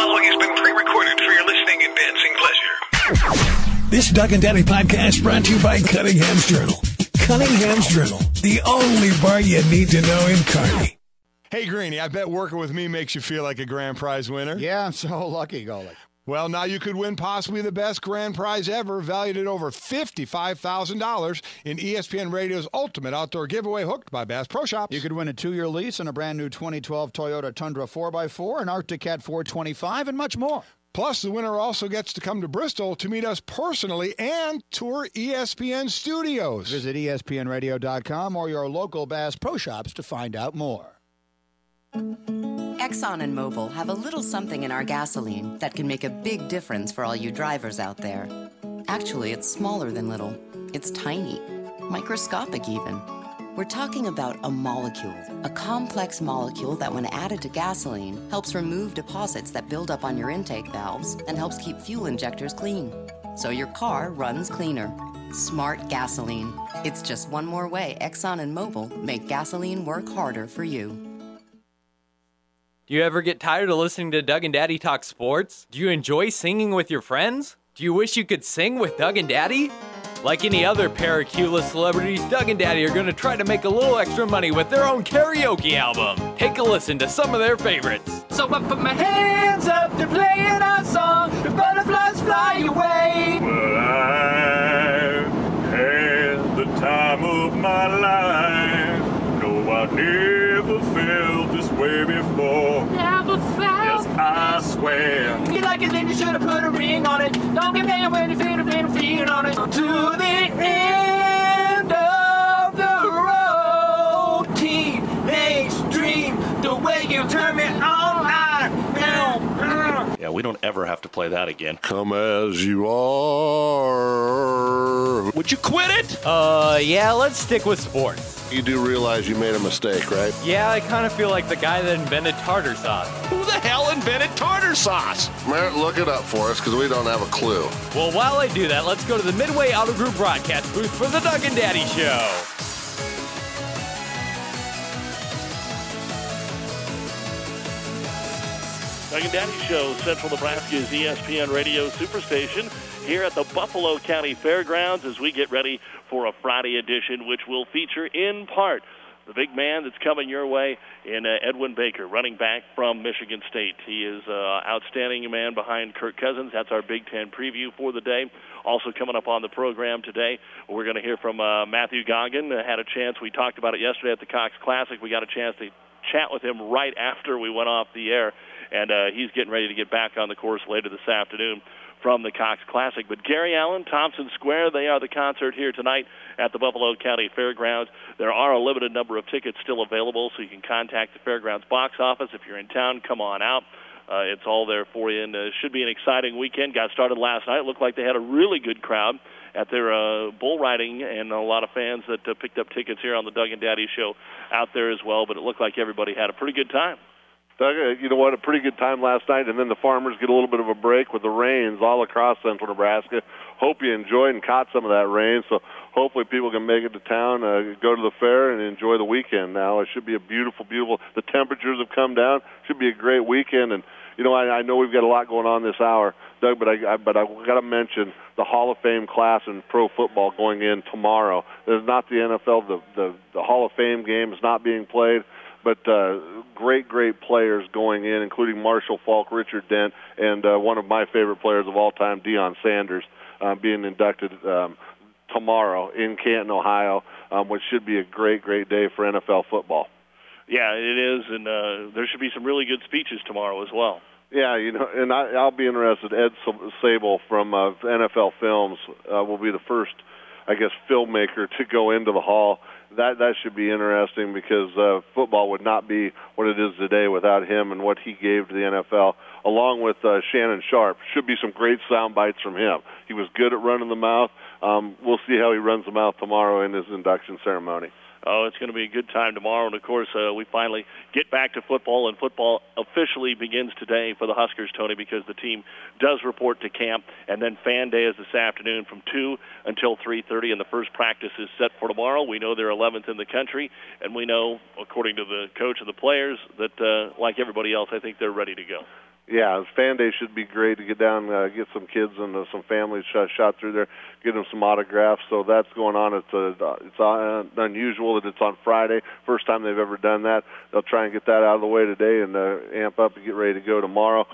following has been pre-recorded for your listening and dancing pleasure. This Doug and Daddy podcast brought to you by Cunningham's Journal. Cunningham's Journal, the only bar you need to know in Kearney. Hey, Greenie, I bet working with me makes you feel like a grand prize winner. Yeah, I'm so lucky, Golick. Well, now you could win possibly the best grand prize ever, valued at over $55,000 in ESPN Radio's Ultimate Outdoor Giveaway, hooked by Bass Pro Shops. You could win a 2-year lease on a brand new 2012 Toyota Tundra 4x4, an Arctic Cat 425, and much more. Plus, the winner also gets to come to Bristol to meet us personally and tour ESPN studios. Visit ESPNradio.com or your local Bass Pro Shops to find out more. Exxon and Mobil have a little something in our gasoline that can make a big difference for all you drivers out there. Actually, it's smaller than little. It's tiny, microscopic even. We're talking about a molecule, a complex molecule that when added to gasoline helps remove deposits that build up on your intake valves and helps keep fuel injectors clean. So your car runs cleaner. Smart gasoline. It's just one more way Exxon and Mobil make gasoline work harder for you. Do you ever get tired of listening to Doug and Daddy talk sports? Do you enjoy singing with your friends? Do you wish you could sing with Doug and Daddy? Like any other Paracula celebrities, Doug and Daddy are going to try to make a little extra money with their own karaoke album. Take a listen to some of their favorites. So I put my hands up to playing our song, the butterflies fly away. Well, I've had the time of my life. No, I never felt this way before. Never felt. Yes, I swear. You like it, then you should have put a ring on it. Don't get mad when you feel a feeling on it. To the end of the road, teenage dream, the way you turn me on. Yeah, we don't ever have to play that again. Come as you are. Would you quit it? Yeah, let's stick with sports. You do realize you made a mistake, right? Yeah, I kind of feel like the guy that invented tartar sauce. Who the hell invented tartar sauce? Merritt, look it up for us because we don't have a clue. Well, while I do that, let's go to the Midway Auto Group broadcast booth for the Doug and Daddy Show. Doug and Daddy Show, Central Nebraska's ESPN Radio Superstation, here at the Buffalo County Fairgrounds as we get ready for a Friday edition, which will feature in part the big man that's coming your way in Edwin Baker, running back from Michigan State. He is outstanding man behind Kirk Cousins. That's our Big Ten preview for the day. Also coming up on the program today, we're going to hear from Matthew Goggin. Had a chance, we talked about it yesterday at the Cox Classic. We got a chance to chat with him right after we went off the air, and he's getting ready to get back on the course later this afternoon from the Cox Classic. But Gary Allen, Thompson Square, they are the concert here tonight at the Buffalo County Fairgrounds. There are a limited number of tickets still available, so you can contact the Fairgrounds box office. If you're in town, come on out. It's all there for you, and it should be an exciting weekend. Got started last night. It looked like they had a really good crowd at their bull riding, and a lot of fans that picked up tickets here on the Doug and Daddy Show out there as well. But it looked like everybody had a pretty good time. Doug, you know what, a pretty good time last night, and then the farmers get a little bit of a break with the rains all across central Nebraska. Hope you enjoyed and caught some of that rain, so hopefully people can make it to town, go to the fair, and enjoy the weekend now. It should be a beautiful, beautiful, the temperatures have come down. Should be a great weekend, and, you know, I know we've got a lot going on this hour, Doug, but I got to mention the Hall of Fame class in pro football going in tomorrow. There's not the NFL, the Hall of Fame game is not being played, but great players going in, including Marshall Falk, Richard Dent, and one of my favorite players of all time, Deion Sanders, being inducted tomorrow in Canton, Ohio, which should be a great day for NFL football. Yeah, it is, and there should be some really good speeches tomorrow as well. Yeah, you know, and I'll be interested. Ed Sable from NFL Films will be the first, I guess, filmmaker to go into the hall. That should be interesting because football would not be what it is today without him and what he gave to the NFL, along with Shannon Sharp. Should be some great sound bites from him. He was good at running the mouth. We'll see how he runs the mouth tomorrow in his induction ceremony. Oh, it's going to be a good time tomorrow. And, of course, we finally get back to football, and football officially begins today for the Huskers, Tony, because the team does report to camp. And then fan day is this afternoon from 2 until 3:30, and the first practice is set for tomorrow. We know they're 11th in the country, and we know, according to the coach and the players, that, like everybody else, I think they're ready to go. Yeah, Fan Day should be great to get down, get some kids and some families shot through there, get them some autographs. So that's going on. It's unusual that it's on Friday. First time they've ever done that. They'll try and get that out of the way today and amp up and get ready to go tomorrow.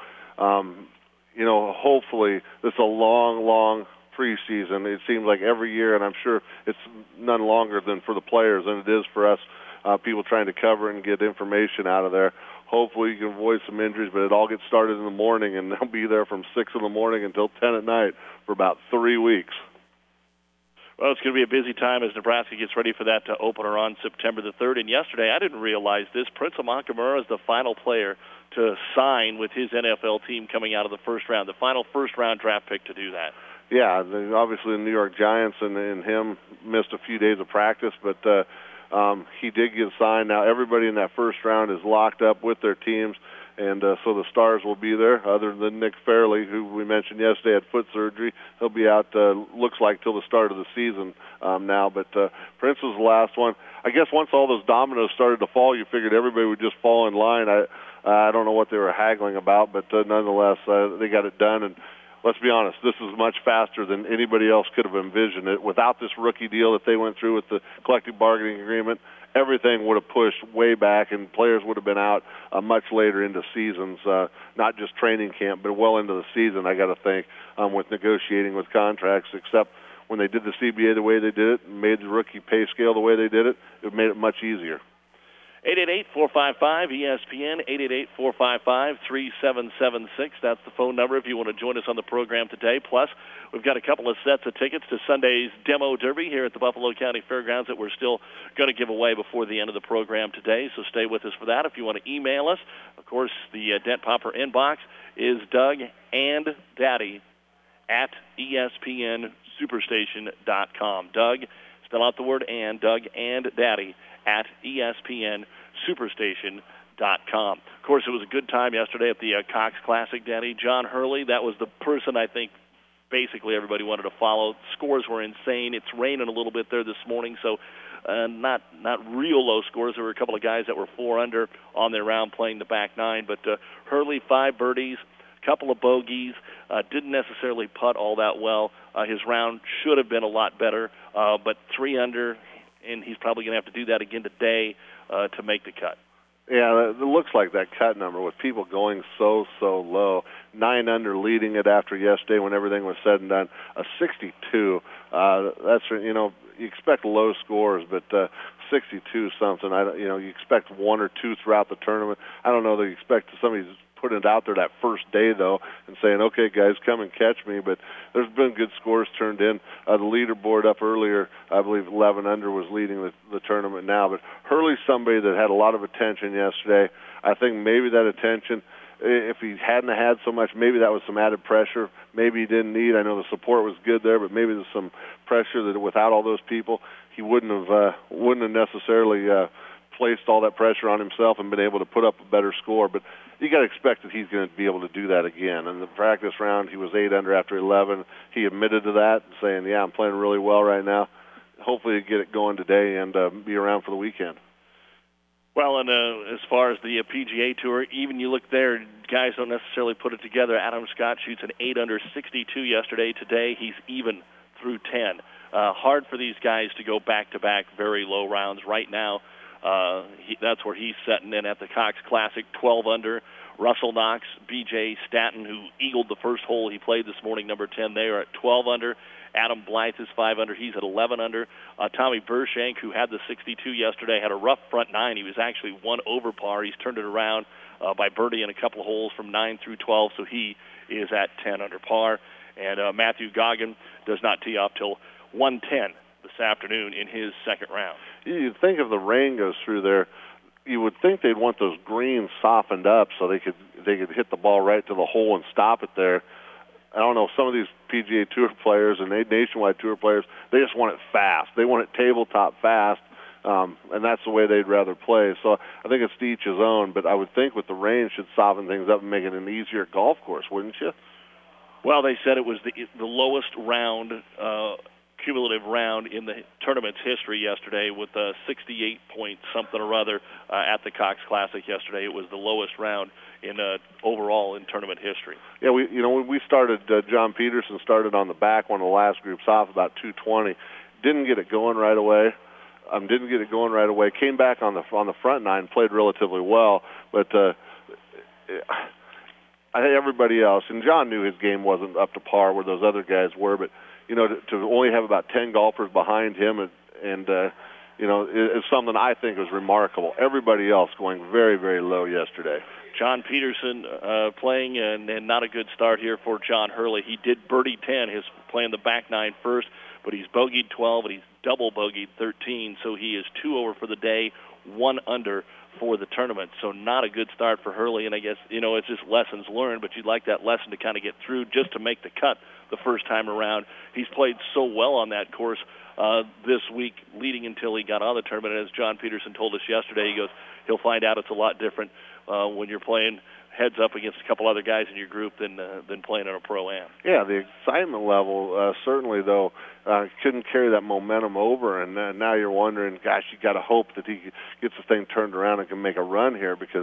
Hopefully this is a long preseason. It seems like every year, and I'm sure it's none longer than for the players than it is for us people trying to cover and get information out of there. Hopefully you can avoid some injuries, but it all gets started in the morning, and they'll be there from 6 in the morning until 10 at night for about 3 weeks. Well, it's going to be a busy time as Nebraska gets ready for that opener on September the 3rd. And yesterday, I didn't realize this, Prince Amukamara is the final player to sign with his NFL team coming out of the first round, the final first-round draft pick to do that. Yeah, obviously the New York Giants and him missed a few days of practice, but he did get signed. Now everybody in that first round is locked up with their teams, and so the stars will be there, other than Nick Fairley, who we mentioned yesterday had foot surgery. He'll be out, looks like, till the start of the season now. But Prince was the last one. I guess once all those dominoes started to fall, you figured everybody would just fall in line. I don't know what they were haggling about, but nonetheless, they got it done. And let's be honest, this is much faster than anybody else could have envisioned it. Without this rookie deal that they went through with the collective bargaining agreement, everything would have pushed way back, and players would have been out much later into seasons, not just training camp, but well into the season, I got to think, with negotiating with contracts, except when they did the CBA the way they did it and made the rookie pay scale the way they did it, it made it much easier. 888-455-ESPN, 888-455-3776. That's the phone number if you want to join us on the program today. Plus, we've got a couple of sets of tickets to Sunday's Demo Derby here at the Buffalo County Fairgrounds that we're still going to give away before the end of the program today, so stay with us for that. If you want to email us, of course, the Dent Popper inbox is DougAndDaddy@ESPNSuperstation.com. Doug, spell out the word and, Doug and Daddy at ESPNSuperstation.com. Of course, it was a good time yesterday at the Cox Classic, Daddy. John Hurley, that was the person I think basically everybody wanted to follow. Scores were insane. It's raining a little bit there this morning, so not real low scores. There were a couple of guys that were 4 under on their round playing the back nine, but Hurley, 5 birdies, couple of bogeys, didn't necessarily putt all that well. His round should have been a lot better, but 3 under, and he's probably going to have to do that again today to make the cut. Yeah, it looks like that cut number with people going so low. 9 under leading it after yesterday when everything was said and done. A 62. That's, you expect low scores, but 62 something. You expect 1 or 2 throughout the tournament. I don't know that you expect somebody's putting it out there that first day, though, and saying, okay, guys, come and catch me. But there's been good scores turned in. The leaderboard up earlier, I believe 11 under was leading the tournament now. But Hurley's somebody that had a lot of attention yesterday. I think maybe that attention, if he hadn't had so much, maybe that was some added pressure. Maybe he didn't need. I know the support was good there, but maybe there's some pressure that without all those people, he wouldn't have necessarily placed all that pressure on himself and been able to put up a better score. But you got to expect that he's going to be able to do that again. In the practice round, he was 8 under after 11. He admitted to that, saying, yeah, I'm playing really well right now. Hopefully he'll get it going today and be around for the weekend. Well, and as far as the PGA Tour, even you look there, guys don't necessarily put it together. Adam Scott shoots an 8 under 62 yesterday. Today he's even through 10. Hard for these guys to go back-to-back very low rounds. Right now, that's where he's setting in at the Cox Classic, 12 under. Russell Knox, B.J. Stanton, who eagled the first hole he played this morning, number 10, they are at 12 under. Adam Blythe is 5 under. He's at 11 under. Tommy Bershank, who had the 62 yesterday, had a rough front 9. He was actually 1 over par. He's turned it around by birdie in a couple of holes from 9 through 12, so he is at 10 under par. And Matthew Goggin does not tee off till 110 this afternoon in his second round. You think if the rain goes through there, you would think they'd want those greens softened up so they could hit the ball right to the hole and stop it there. I don't know, some of these PGA Tour players and Nationwide Tour players, they just want it fast. They want it tabletop fast, and that's the way they'd rather play. So I think it's to each his own, but I would think with the rain should soften things up and make it an easier golf course, wouldn't you? Well, they said it was the lowest round cumulative round in the tournament's history yesterday with 68 point something or other at the Cox Classic yesterday. It was the lowest round in overall in tournament history. Yeah, when we started, John Peterson started on the back, one of the last groups off, about 220. Didn't get it going right away. Came back on the front nine, played relatively well, but I think everybody else, and John knew his game wasn't up to par where those other guys were, but to only have about 10 golfers behind him and is something I think was remarkable. Everybody else going very, very low yesterday. John Peterson playing, and not a good start here for John Hurley. He did birdie 10, his playing the back nine first, but he's bogeyed 12 and he's double bogeyed 13, so he is 2 over for the day, 1 under for the tournament. So not a good start for Hurley, and I guess, it's just lessons learned, but you'd like that lesson to kind of get through just to make the cut the first time around. He's played so well on that course this week leading until he got on the tournament, and as John Peterson told us yesterday, he goes, he'll find out it's a lot different when you're playing heads up against a couple other guys in your group than playing on a Pro-Am. Yeah, the excitement level certainly, though, couldn't carry that momentum over, and now you're wondering, gosh, you got to hope that he gets the thing turned around and can make a run here, because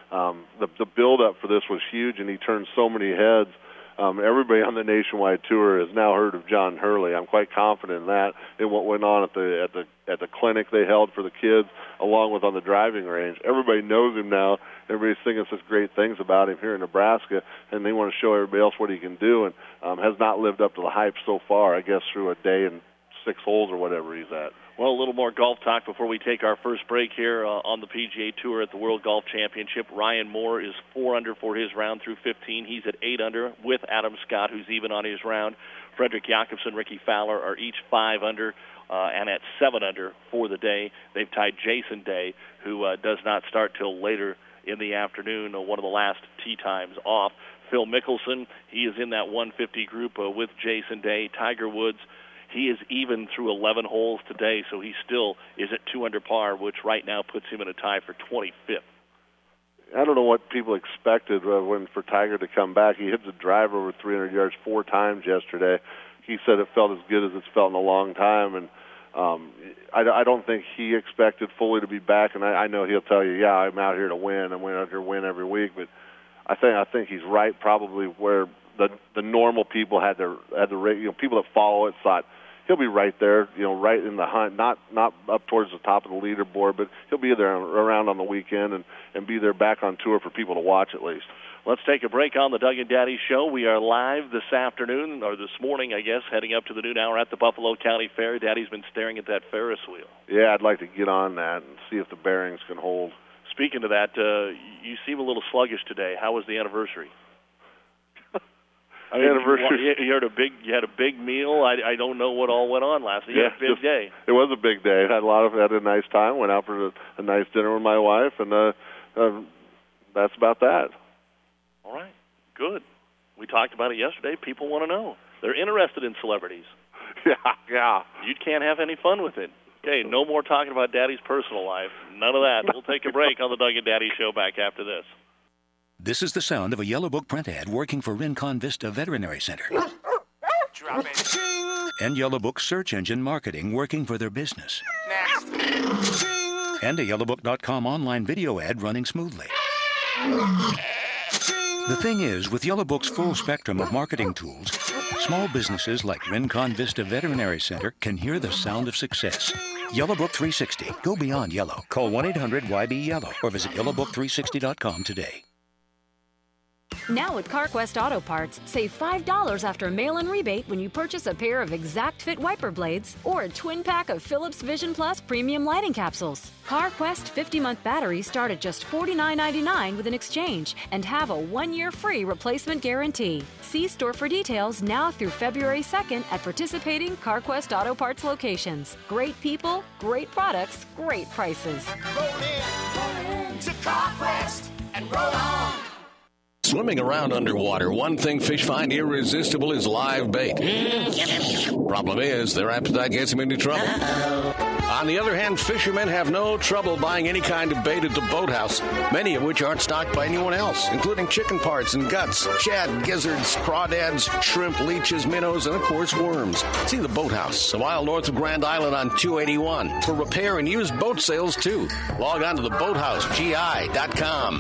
the build-up for this was huge, and he turned so many heads. Everybody on the Nationwide Tour has now heard of John Hurley. I'm quite confident in that, in what went on at the clinic they held for the kids, along with on the driving range. Everybody knows him now. Everybody's thinking such great things about him here in Nebraska, and they want to show everybody else what he can do, and has not lived up to the hype so far, I guess, through a day and 6 holes or whatever he's at. Well, a little more golf talk before we take our first break here on the PGA Tour at the World Golf Championship. Ryan Moore is 4 under for his round through 15. He's at 8 under with Adam Scott, who's even on his round. Frederick Jakobsen, Ricky Fowler are each 5 under and at 7 under for the day. They've tied Jason Day, who does not start till later in the afternoon, one of the last tee times off. Phil Mickelson, he is in that 150 group with Jason Day. Tiger Woods, he is even through 11 holes today, so he still is at 2 under par, which right now puts him in a tie for 25th. I don't know what people expected for Tiger to come back. He hit the driver over 300 yards 4 times yesterday. He said it felt as good as it's felt in a long time, and I don't think he expected fully to be back. And I know he'll tell you, yeah, I'm out here to win. I'm out here to win every week. But I think he's right, probably where the normal people had the people that follow it thought he'll be right there, right in the hunt, not up towards the top of the leaderboard, but he'll be there around on the weekend and be there back on tour for people to watch at least. Let's take a break on the Doug and Daddy Show. We are live this afternoon, or this morning, I guess, heading up to the noon hour at the Buffalo County Fair. Daddy's been staring at that Ferris wheel. Yeah, I'd like to get on that and see if the bearings can hold. Speaking of that, you seem a little sluggish today. How was the anniversary? I mean, anniversary. You had a big meal. I don't know what all went on last night. You had a big day. It was a big day. Had a nice time. Went out for a nice dinner with my wife, and that's about that. All right, good. We talked about it yesterday. People want to know. They're interested in celebrities. Yeah. You can't have any fun with it. Okay, no more talking about Daddy's personal life. None of that. We'll take a break on the Doug and Daddy Show back after this. This is the sound of a Yellow Book print ad working for Rincon Vista Veterinary Center. Drop it. And Yellow Book search engine marketing working for their business. Next. And a YellowBook.com online video ad running smoothly. The thing is, with Yellow Book's full spectrum of marketing tools, small businesses like Rincon Vista Veterinary Center can hear the sound of success. Yellow Book 360. Go beyond yellow. Call 1-800-YB-YELLOW or visit YellowBook360.com today. Now at CarQuest Auto Parts, save $5 after mail-in rebate when you purchase a pair of Exact Fit wiper blades or a twin pack of Philips Vision Plus premium lighting capsules. CarQuest 50-month batteries start at just $49.99 with an exchange and have a 1-year free replacement guarantee. See store for details now through February 2nd at participating CarQuest Auto Parts locations. Great people, great products, great prices. Roll in to CarQuest and roll on. Swimming around underwater, one thing fish find irresistible is live bait. Problem is, their appetite gets them into trouble. On the other hand, fishermen have no trouble buying any kind of bait at the Boathouse, many of which aren't stocked by anyone else, including chicken parts and guts, shad, gizzards, crawdads, shrimp, leeches, minnows, and of course worms. See the Boathouse, a mile north of Grand Island on 281, for repair and used boat sales too. Log on to theboathousegi.com.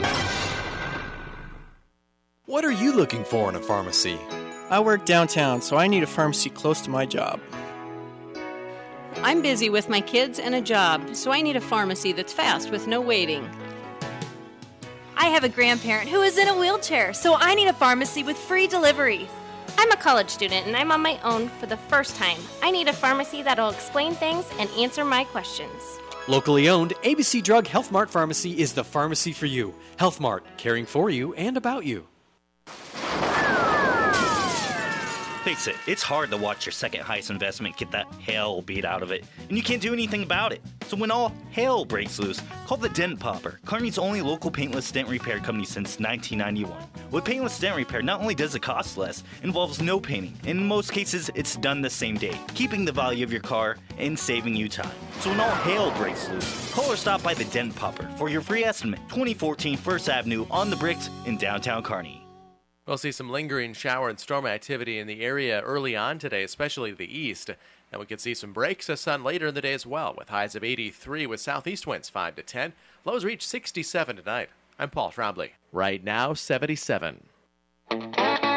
What are you looking for in a pharmacy? I work downtown, so I need a pharmacy close to my job. I'm busy with my kids and a job, so I need a pharmacy that's fast with no waiting. I have a grandparent who is in a wheelchair, so I need a pharmacy with free delivery. I'm a college student and I'm on my own for the first time. I need a pharmacy that'll explain things and answer my questions. Locally owned, ABC Drug Health Mart Pharmacy is the pharmacy for you. Health Mart, caring for you and about you. Face it, it's hard to watch your second highest investment get the hell beat out of it, and you can't do anything about it. So when all hell breaks loose, call the Dent Popper, Kearney's only local paintless dent repair company since 1991. With paintless dent repair, not only does it cost less, it involves no painting, and in most cases, it's done the same day, keeping the value of your car and saving you time. So when all hell breaks loose, call or stop by the Dent Popper for your free estimate, 2014 First Avenue on the Bricks in downtown Kearney. We'll see some lingering shower and storm activity in the area early on today, especially the east. And we could see some breaks of sun later in the day as well, with highs of 83 with southeast winds 5 to 10. Lows reach 67 tonight. I'm Paul Trombley. Right now, 77. Doug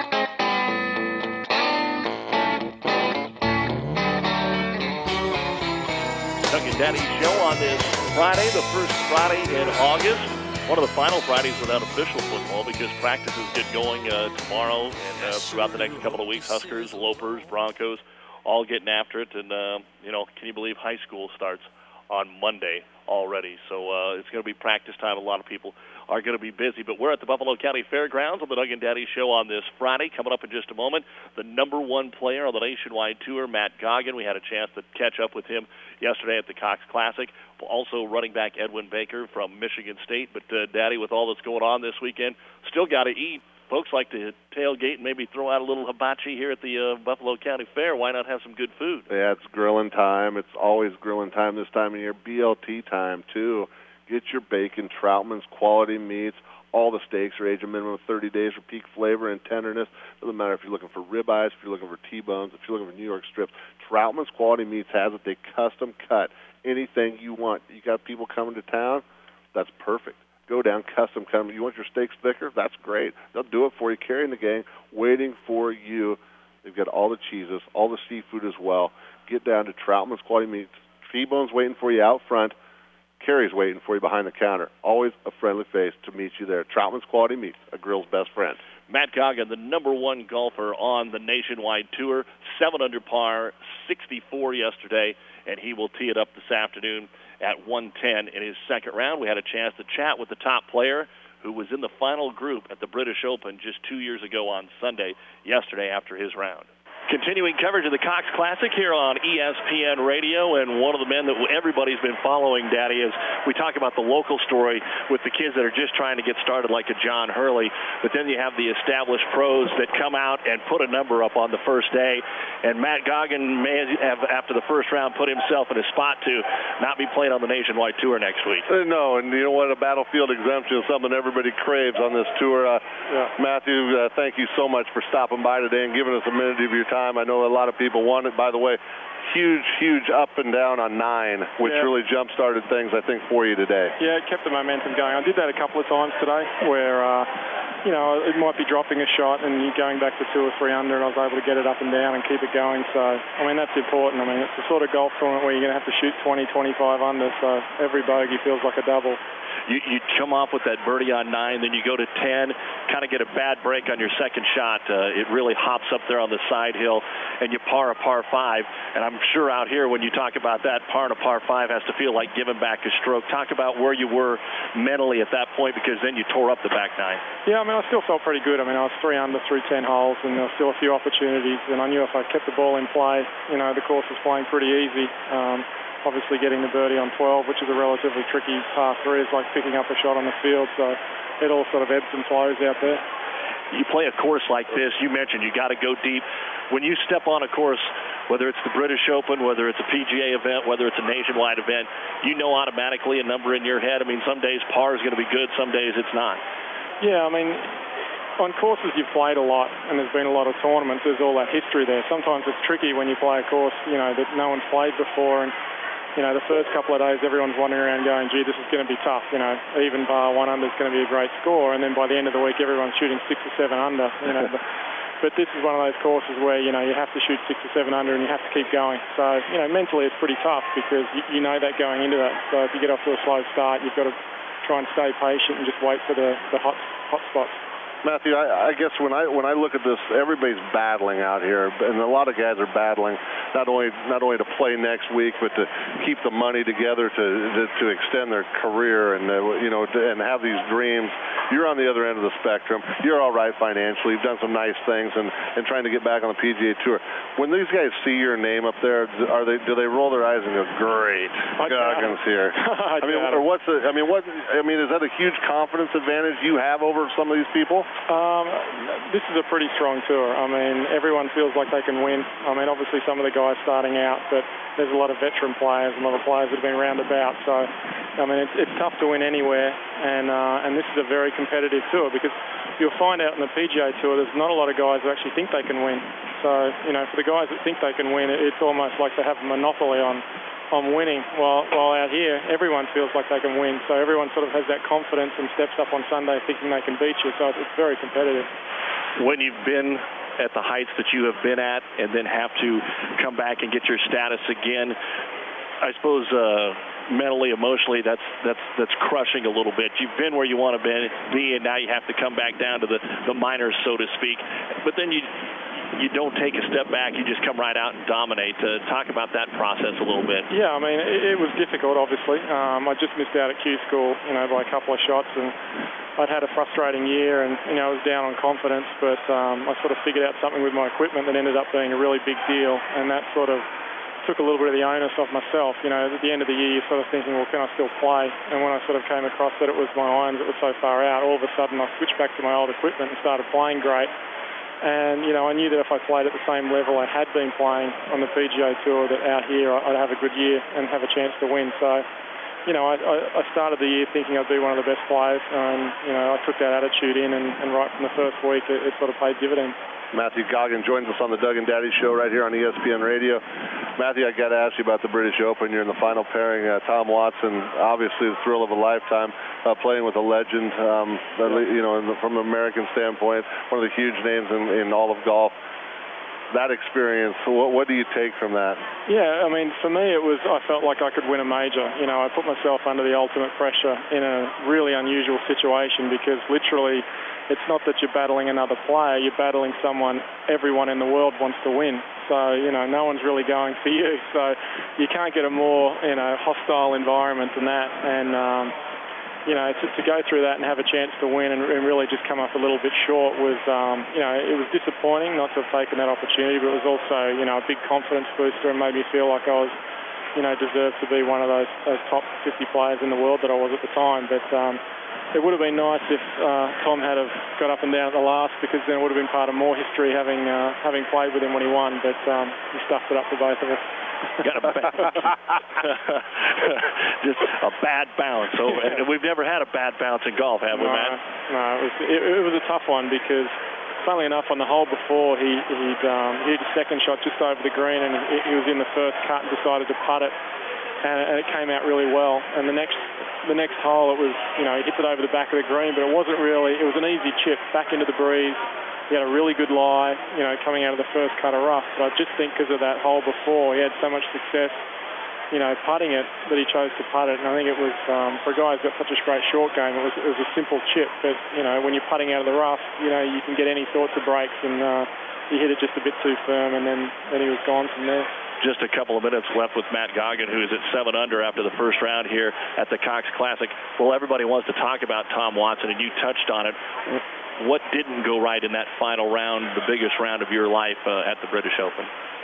and Daddy show on this Friday, the first Friday in August. One of the final Fridays without official football because practices get going tomorrow and throughout the next couple of weeks. Huskers, Lopers, Broncos, all getting after it. And, can you believe high school starts on Monday already? So it's going to be practice time. A lot of people are going to be busy. But we're at the Buffalo County Fairgrounds on the Doug and Daddy Show on this Friday. Coming up in just a moment, the number one player on the nationwide tour, Matt Goggin. We had a chance to catch up with him yesterday at the Cox Classic. Also running back Edwin Baker from Michigan State. But, Daddy, with all that's going on this weekend, still got to eat. Folks like to tailgate and maybe throw out a little hibachi here at the Buffalo County Fair. Why not have some good food? Yeah, it's grilling time. It's always grilling time this time of year. BLT time, too. Get your bacon, Troutman's quality meats. All the steaks are aged a minimum of 30 days for peak flavor and tenderness. Doesn't matter if you're looking for ribeyes, if you're looking for T-bones, if you're looking for New York strips. Troutman's quality meats has it. They custom cut anything you want. You got people coming to town? That's perfect. Go down, custom cut them. You want your steaks thicker? That's great. They'll do it for you, carrying the gang, waiting for you. They've got all the cheeses, all the seafood as well. Get down to Troutman's quality meats. T-bones waiting for you out front. Carrie's waiting for you behind the counter. Always a friendly face to meet you there. Troutman's Quality Meats, a grill's best friend. Matt Goggin, the number one golfer on the nationwide tour, 7 under par, 64 yesterday, and he will tee it up this afternoon at 110 in his second round. We had a chance to chat with the top player who was in the final group at the British Open just 2 years ago on Sunday, yesterday after his round. Continuing coverage of the Cox Classic here on ESPN Radio, and one of the men that everybody's been following, Daddy, is we talk about the local story with the kids that are just trying to get started like a John Hurley, but then you have the established pros that come out and put a number up on the first day, and Matt Goggin may have, after the first round, put himself in a spot to not be playing on the nationwide tour next week. No, and you know what? A battlefield exemption is something everybody craves on this tour. Matthew, thank you so much for stopping by today and giving us a minute of your time. I know a lot of people want it. By the way, huge up and down on 9, which really jump-started things, I think, for you today. Yeah, it kept the momentum going. I did that a couple of times today where, it might be dropping a shot and you're going back to 2 or 3 under, and I was able to get it up and down and keep it going. So, that's important. It's the sort of golf tournament where you're going to have to shoot 20, 25 under, so every bogey feels like a double. You come off with that birdie on 9, then you go to 10, kind of get a bad break on your second shot. It really hops up there on the side hill, and you par a par 5. And I'm sure out here when you talk about that, par and a par 5 has to feel like giving back a stroke. Talk about where you were mentally at that point, because then you tore up the back 9. Yeah, I still felt pretty good. I was 3 under through 10 holes, and there were still a few opportunities. And I knew if I kept the ball in play, the course was playing pretty easy. Obviously getting the birdie on 12, which is a relatively tricky par 3, is like picking up a shot on the field, so it all sort of ebbs and flows out there. You play a course like this, you mentioned you got to go deep. When you step on a course whether it's the British Open, whether it's a PGA event, whether it's a nationwide event, you know automatically a number in your head. I mean, some days par is going to be good, some days it's not. Yeah, I mean, on courses you've played a lot and there's been a lot of tournaments, there's all that history there. Sometimes it's tricky when you play a course, that no one's played before, and the first couple of days everyone's wandering around going, gee, this is going to be tough. Even par 1 under is going to be a great score, and then by the end of the week everyone's shooting 6 or 7 under. But this is one of those courses where you have to shoot 6 or 7 under and you have to keep going. So mentally it's pretty tough because you know that going into that. So if you get off to a slow start, you've got to try and stay patient and just wait for the hot spots. Matthew, I guess when I look at this, everybody's battling out here, and a lot of guys are battling not only to play next week, but to keep the money together to extend their career and and have these dreams. You're on the other end of the spectrum. You're all right financially. You've done some nice things and trying to get back on the PGA Tour. When these guys see your name up there, do they roll their eyes and go, "Great, Goggins here"? Is that a huge confidence advantage you have over some of these people? This is a pretty strong tour. I mean, everyone feels like they can win. I mean, obviously some of the guys starting out, but there's a lot of veteran players and a lot of players that have been round about. So, I mean, it's tough to win anywhere, and this is a very competitive tour because you'll find out in the PGA Tour there's not a lot of guys who actually think they can win. So, for the guys that think they can win, it's almost like they have a monopoly on winning, while out here everyone feels like they can win, so everyone sort of has that confidence and steps up on Sunday thinking they can beat you, so it's very competitive. When you've been at the heights that you have been at and then have to come back and get your status again, I suppose mentally, emotionally, that's crushing a little bit. You've been where you want to be, and now you have to come back down to the minors, so to speak, but then you don't take a step back, you just come right out and dominate. Talk about that process a little bit. Yeah, I mean, it was difficult, obviously. I just missed out at Q School, by a couple of shots, and I'd had a frustrating year, and, I was down on confidence, but I sort of figured out something with my equipment that ended up being a really big deal, and that sort of took a little bit of the onus off myself. At the end of the year, you're sort of thinking, well, can I still play? And when I sort of came across that it was my irons that were so far out, all of a sudden I switched back to my old equipment and started playing great. And, I knew that if I played at the same level I had been playing on the PGA Tour, that out here I'd have a good year and have a chance to win. So, I started the year thinking I'd be one of the best players, and, I took that attitude in, and right from the first week it sort of paid dividends. Matthew Goggin joins us on the Doug and Daddy Show right here on ESPN Radio. Matthew, I got to ask you about the British Open. You're in the final pairing. Tom Watson, obviously the thrill of a lifetime, playing with a legend. From an American standpoint, one of the huge names in all of golf. That experience, what do you take from that? Yeah, I mean, for me I felt like I could win a major. I put myself under the ultimate pressure in a really unusual situation because literally it's not that you're battling another player, you're battling someone everyone in the world wants to win. So, no one's really going for you. So you can't get a more, hostile environment than that. And, to go through that and have a chance to win and really just come up a little bit short was, it was disappointing not to have taken that opportunity, but it was also, a big confidence booster and made me feel like I was, deserved to be one of those top 50 players in the world that I was at the time. But it would have been nice if Tom had have got up and down at the last, because then it would have been part of more history having played with him when he won. But he stuffed it up for both of us. Got just a bad bounce. So we've never had a bad bounce in golf, have we, Matt? No, it was a tough one because, funnily enough, on the hole before he hit a second shot just over the green, and he was in the first cut and decided to putt it, and it came out really well. And the next hole, it was he hit it over the back of the green, but it wasn't really. It was an easy chip back into the breeze. He had a really good lie, coming out of the first cut of rough. But I just think because of that hole before, he had so much success, putting it, that he chose to putt it. And I think it was, for a guy who's got such a great short game, it was a simple chip. But, when you're putting out of the rough, you can get any sorts of breaks, and he hit it just a bit too firm, and then he was gone from there. Just a couple of minutes left with Matt Goggin, who is at 7 under after the first round here at the Cox Classic. Well, everybody wants to talk about Tom Watson, and you touched on it. What didn't go right in that final round, the biggest round of your life at the British Open?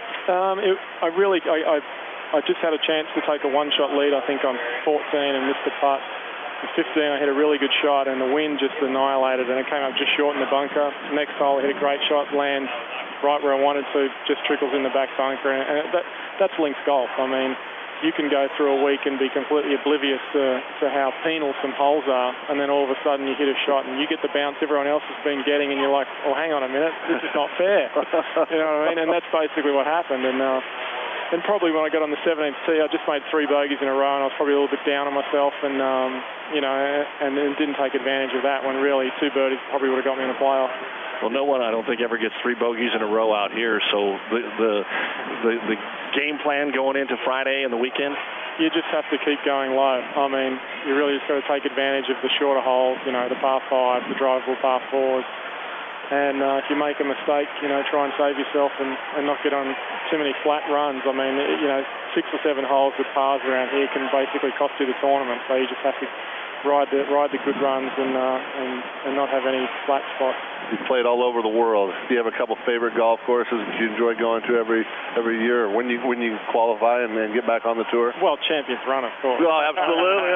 I just had a chance to take a one-shot lead, I think, on 14 and missed the putt. At 15, I hit a really good shot, and the wind just annihilated, and it came up just short in the bunker. Next hole, I hit a great shot, land right where I wanted to, just trickles in the back bunker, and that's links golf. I mean, you can go through a week and be completely oblivious to how penal some holes are, and then all of a sudden you hit a shot and you get the bounce everyone else has been getting, and you're like, oh, hang on a minute, this is not fair. You know what I mean? And that's basically what happened. And probably when I got on the 17th tee, I just made 3 bogeys in a row, and I was probably a little bit down on myself, and and didn't take advantage of that when really 2 birdies probably would have got me in a playoff. Well, no one, I don't think, ever gets 3 bogeys in a row out here. So the game plan going into Friday and the weekend? You just have to keep going low. I mean, you really just got to take advantage of the shorter holes, the par 5, the drivable par 4s. And if you make a mistake, try and save yourself and not get on too many flat runs. I mean, 6 or 7 holes with pars around here can basically cost you the tournament. So you just have to ride the good runs and not have any flat spots. You played all over the world. Do you have a couple favorite golf courses that you enjoy going to every year, or when you qualify and then get back on the tour? Well, Champions Run, of course. Oh, absolutely.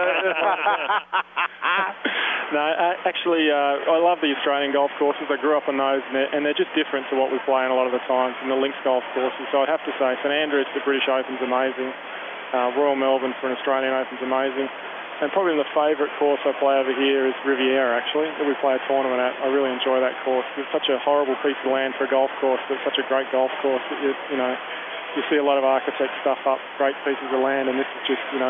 No, actually, I love the Australian golf courses. I grew up on those, and they're just different to what we play in a lot of the times in the links golf courses. So I'd have to say St Andrews, the British Open's amazing. Royal Melbourne for an Australian Open's amazing. And probably the favourite course I play over here is Riviera, actually, that we play a tournament at. I really enjoy that course. It's such a horrible piece of land for a golf course, but it's such a great golf course that you see a lot of architect stuff up, great pieces of land, and this is just, in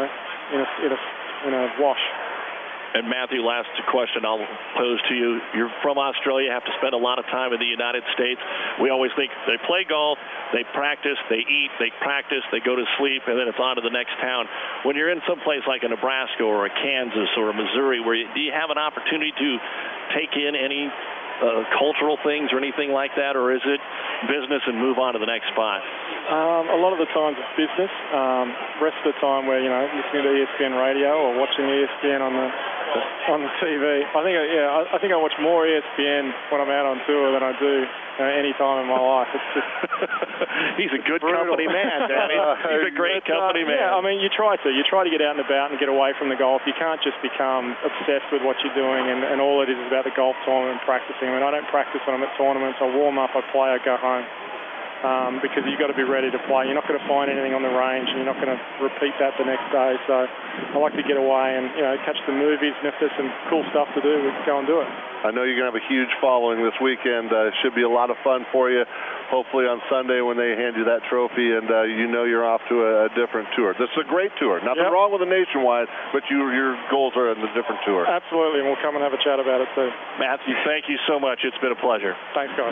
a wash. And Matthew, last question I'll pose to you. You're from Australia, have to spend a lot of time in the United States. We always think they play golf, they practice, they eat, they practice, they go to sleep, and then it's on to the next town. When you're in some place like a Nebraska or a Kansas or a Missouri, do you have an opportunity to take in any cultural things or anything like that, or is it business and move on to the next spot? A lot of the times it's business. Rest of the time we're listening to ESPN radio or watching ESPN on the TV. I think I watch more ESPN when I'm out on tour than I do any time in my life. It's just he's a good company man, Danny. He's a great company man. Yeah, I mean, you try to get out and about and get away from the golf. You can't just become obsessed with what you're doing and all it is about the golf tournament and practicing. I mean, I don't practice when I'm at tournaments. I warm up, I play, I go home. Because you've got to be ready to play. You're not going to find anything on the range, and you're not going to repeat that the next day. So I like to get away and catch the movies, and if there's some cool stuff to do, we can go and do it. I know you're going to have a huge following this weekend. It should be a lot of fun for you. Hopefully on Sunday when they hand you that trophy, and you're off to a different tour. This is a great tour. Nothing wrong with the Nationwide, but your goals are in the different tour. Absolutely, and we'll come and have a chat about it too. Matthew, thank you so much. It's been a pleasure. Thanks, guys.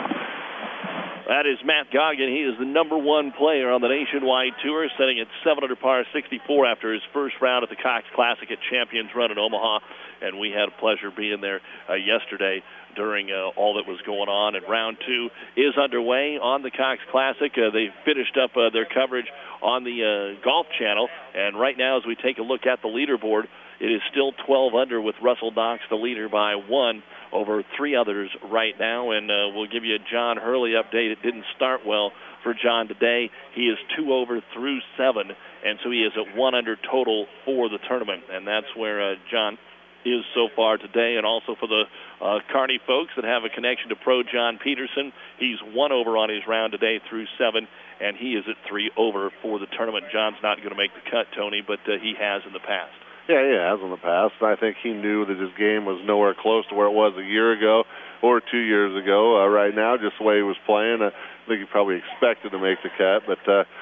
That is Matt Goggin. He is the #1 player on the Nationwide Tour, setting at 7 under par 64 after his first round at the Cox Classic at Champions Run in Omaha. And we had a pleasure being there yesterday during all that was going on. And round 2 is underway on the Cox Classic. They finished up their coverage on the Golf Channel. And right now, as we take a look at the leaderboard, it is still 12 under with Russell Knox, the leader, by 1 over 3 others right now. And we'll give you a John Hurley update. It didn't start well for John today. He is 2 over through 7, and so he is at 1 under total for the tournament. And that's where John is so far today. And also for the Kearney folks that have a connection to pro John Peterson, he's 1 over on his round today through 7, and he is at 3 over for the tournament. John's not going to make the cut, Tony, but he has in the past. Yeah, he has in the past. I think he knew that his game was nowhere close to where it was a year ago or 2 years ago. Right now, just the way he was playing, I think he probably expected to make the cut. But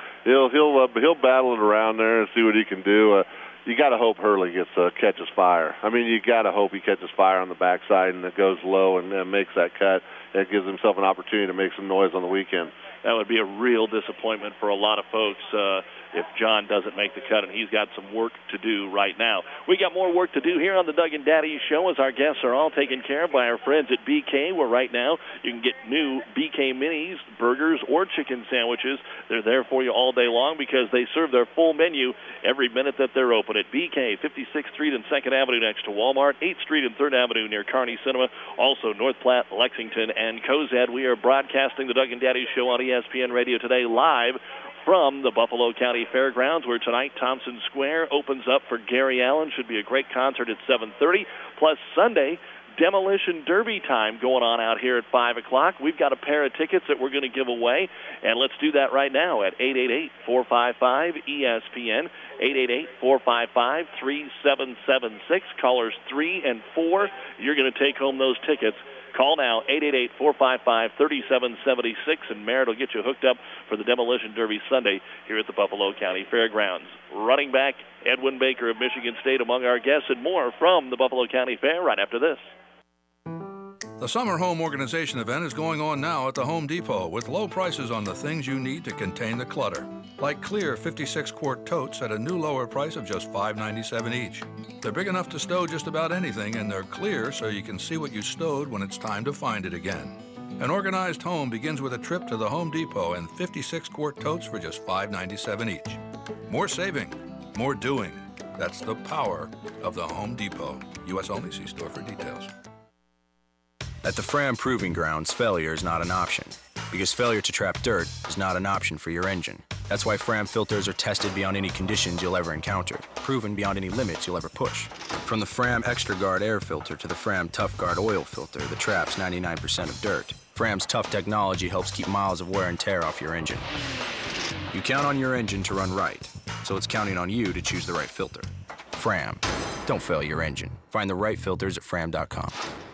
he'll battle it around there and see what he can do. You got to hope Hurley catches fire. I mean, you got to hope he catches fire on the backside and it goes low and makes that cut. It gives himself an opportunity to make some noise on the weekend. That would be a real disappointment for a lot of folks if John doesn't make the cut, and he's got some work to do right now. We got more work to do here on the Doug and Daddy Show, as our guests are all taken care of by our friends at BK, where right now you can get new BK Minis, burgers, or chicken sandwiches. They're there for you all day long because they serve their full menu every minute that they're open at BK, 56th Street and 2nd Avenue next to Walmart, 8th Street and 3rd Avenue near Kearney Cinema, also North Platte, Lexington, and Cozad. We are broadcasting the Doug and Daddy Show on ESPN Radio today live from the Buffalo County Fairgrounds, where tonight Thompson Square opens up for Gary Allen. Should be a great concert at 7:30. Plus Sunday, Demolition Derby time going on out here at 5 o'clock. We've got a pair of tickets that we're going to give away, and let's do that right now at 888-455-ESPN, 888-455-3776. Callers 3 and 4, you're going to take home those tickets. Call now, 888-455-3776, and Merritt will get you hooked up for the Demolition Derby Sunday here at the Buffalo County Fairgrounds. Running back Edwin Baker of Michigan State among our guests, and more from the Buffalo County Fair right after this. The Summer Home Organization event is going on now at the Home Depot with low prices on the things you need to contain the clutter. Like clear 56-quart totes at a new lower price of just $5.97 each. They're big enough to stow just about anything, and they're clear so you can see what you stowed when it's time to find it again. An organized home begins with a trip to the Home Depot and 56-quart totes for just $5.97 each. More saving, more doing. That's the power of the Home Depot. U.S. only. See store for details. At the Fram Proving Grounds, failure is not an option, because failure to trap dirt is not an option for your engine. That's why Fram filters are tested beyond any conditions you'll ever encounter, proven beyond any limits you'll ever push. From the Fram Extra Guard air filter to the Fram Tough Guard oil filter that traps 99% of dirt, Fram's tough technology helps keep miles of wear and tear off your engine. You count on your engine to run right, so it's counting on you to choose the right filter. Fram. Don't fail your engine. Find the right filters at fram.com.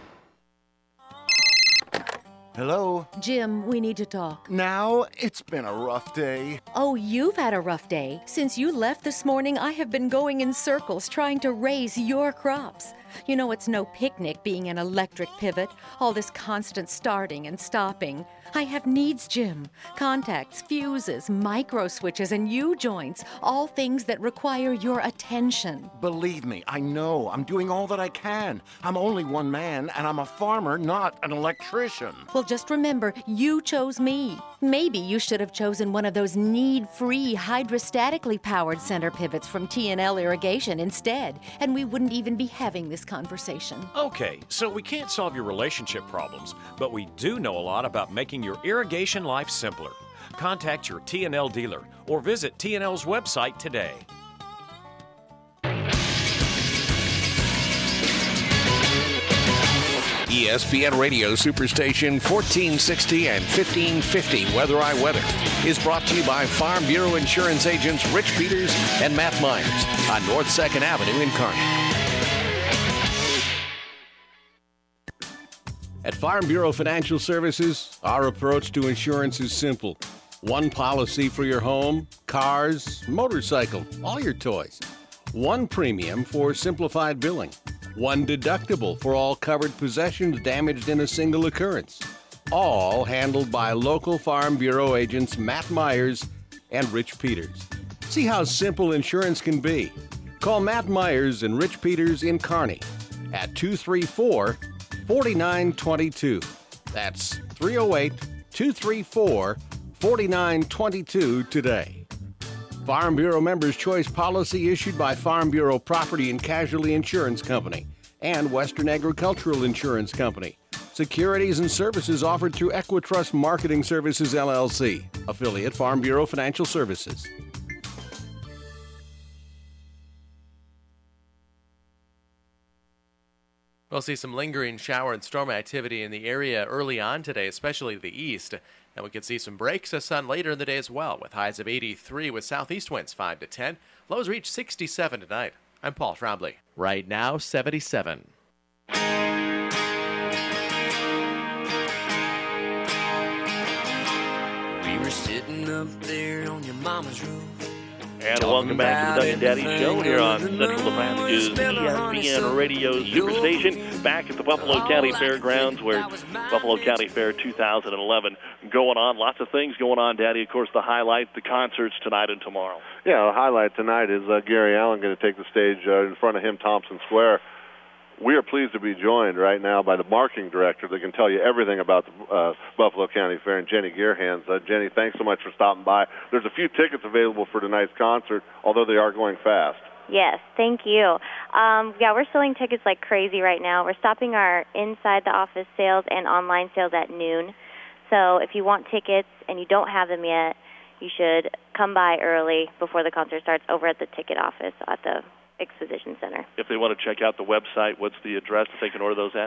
Hello? Jim, we need to talk. Now? It's been a rough day. Oh, you've had a rough day. Since you left this morning, I have been going in circles trying to raise your crops. You know, it's no picnic being an electric pivot, all this constant starting and stopping. I have needs, Jim. Contacts, fuses, micro switches, and U-joints, all things that require your attention. Believe me, I know. I'm doing all that I can. I'm only one man, and I'm a farmer, not an electrician. Well, just remember, you chose me. Maybe you should have chosen one of those need-free, hydrostatically powered center pivots from T&L Irrigation instead, and we wouldn't even be having this conversation. Okay, so we can't solve your relationship problems, but we do know a lot about making your irrigation life simpler. Contact your T&L dealer or visit T&L's website today. ESPN Radio Superstation 1460 and 1550 Weather I Weather is brought to you by Farm Bureau Insurance agents Rich Peters and Matt Myers on North 2nd Avenue in Kearney. At Farm Bureau Financial Services, our approach to insurance is simple. One policy for your home, cars, motorcycle, all your toys. One premium for simplified billing. One deductible for all covered possessions damaged in a single occurrence. All handled by local Farm Bureau agents Matt Myers and Rich Peters. See how simple insurance can be. Call Matt Myers and Rich Peters in Kearney at 234-4922. That's 308-234-4922 today. Farm Bureau Members' Choice policy issued by Farm Bureau Property and Casualty Insurance Company and Western Agricultural Insurance Company. Securities and services offered through Equitrust Marketing Services, LLC, affiliate Farm Bureau Financial Services. We'll see some lingering shower and storm activity in the area early on today, especially the east. And we could see some breaks of sun later in the day as well, with highs of 83 with southeast winds 5 to 10. Lows reach 67 tonight. I'm Paul Trombley. Right now, 77. We were sitting up there on your mama's roof. And welcome back to the Doug and Daddy Show here on Central Nebraska's ESPN Radio Superstation. Back at the Buffalo County Fairgrounds, where Buffalo County Fair 2011 going on. Lots of things going on, Daddy. Of course, the highlight, the concerts tonight and tomorrow. Yeah, the highlight tonight is Gary Allen going to take the stage in front of him, Thompson Square. We are pleased to be joined right now by the marketing director that can tell you everything about the Buffalo County Fair, and Jenny Gearhands. Jenny, thanks so much for stopping by. There's a few tickets available for tonight's concert, although they are going fast. Yes, thank you. Yeah, we're selling tickets like crazy right now. We're stopping our inside the office sales and online sales at noon. So if you want tickets and you don't have them yet, you should come by early before the concert starts over at the ticket office at the Exposition Center. If they want to check out the website, what's the address that they can order those at?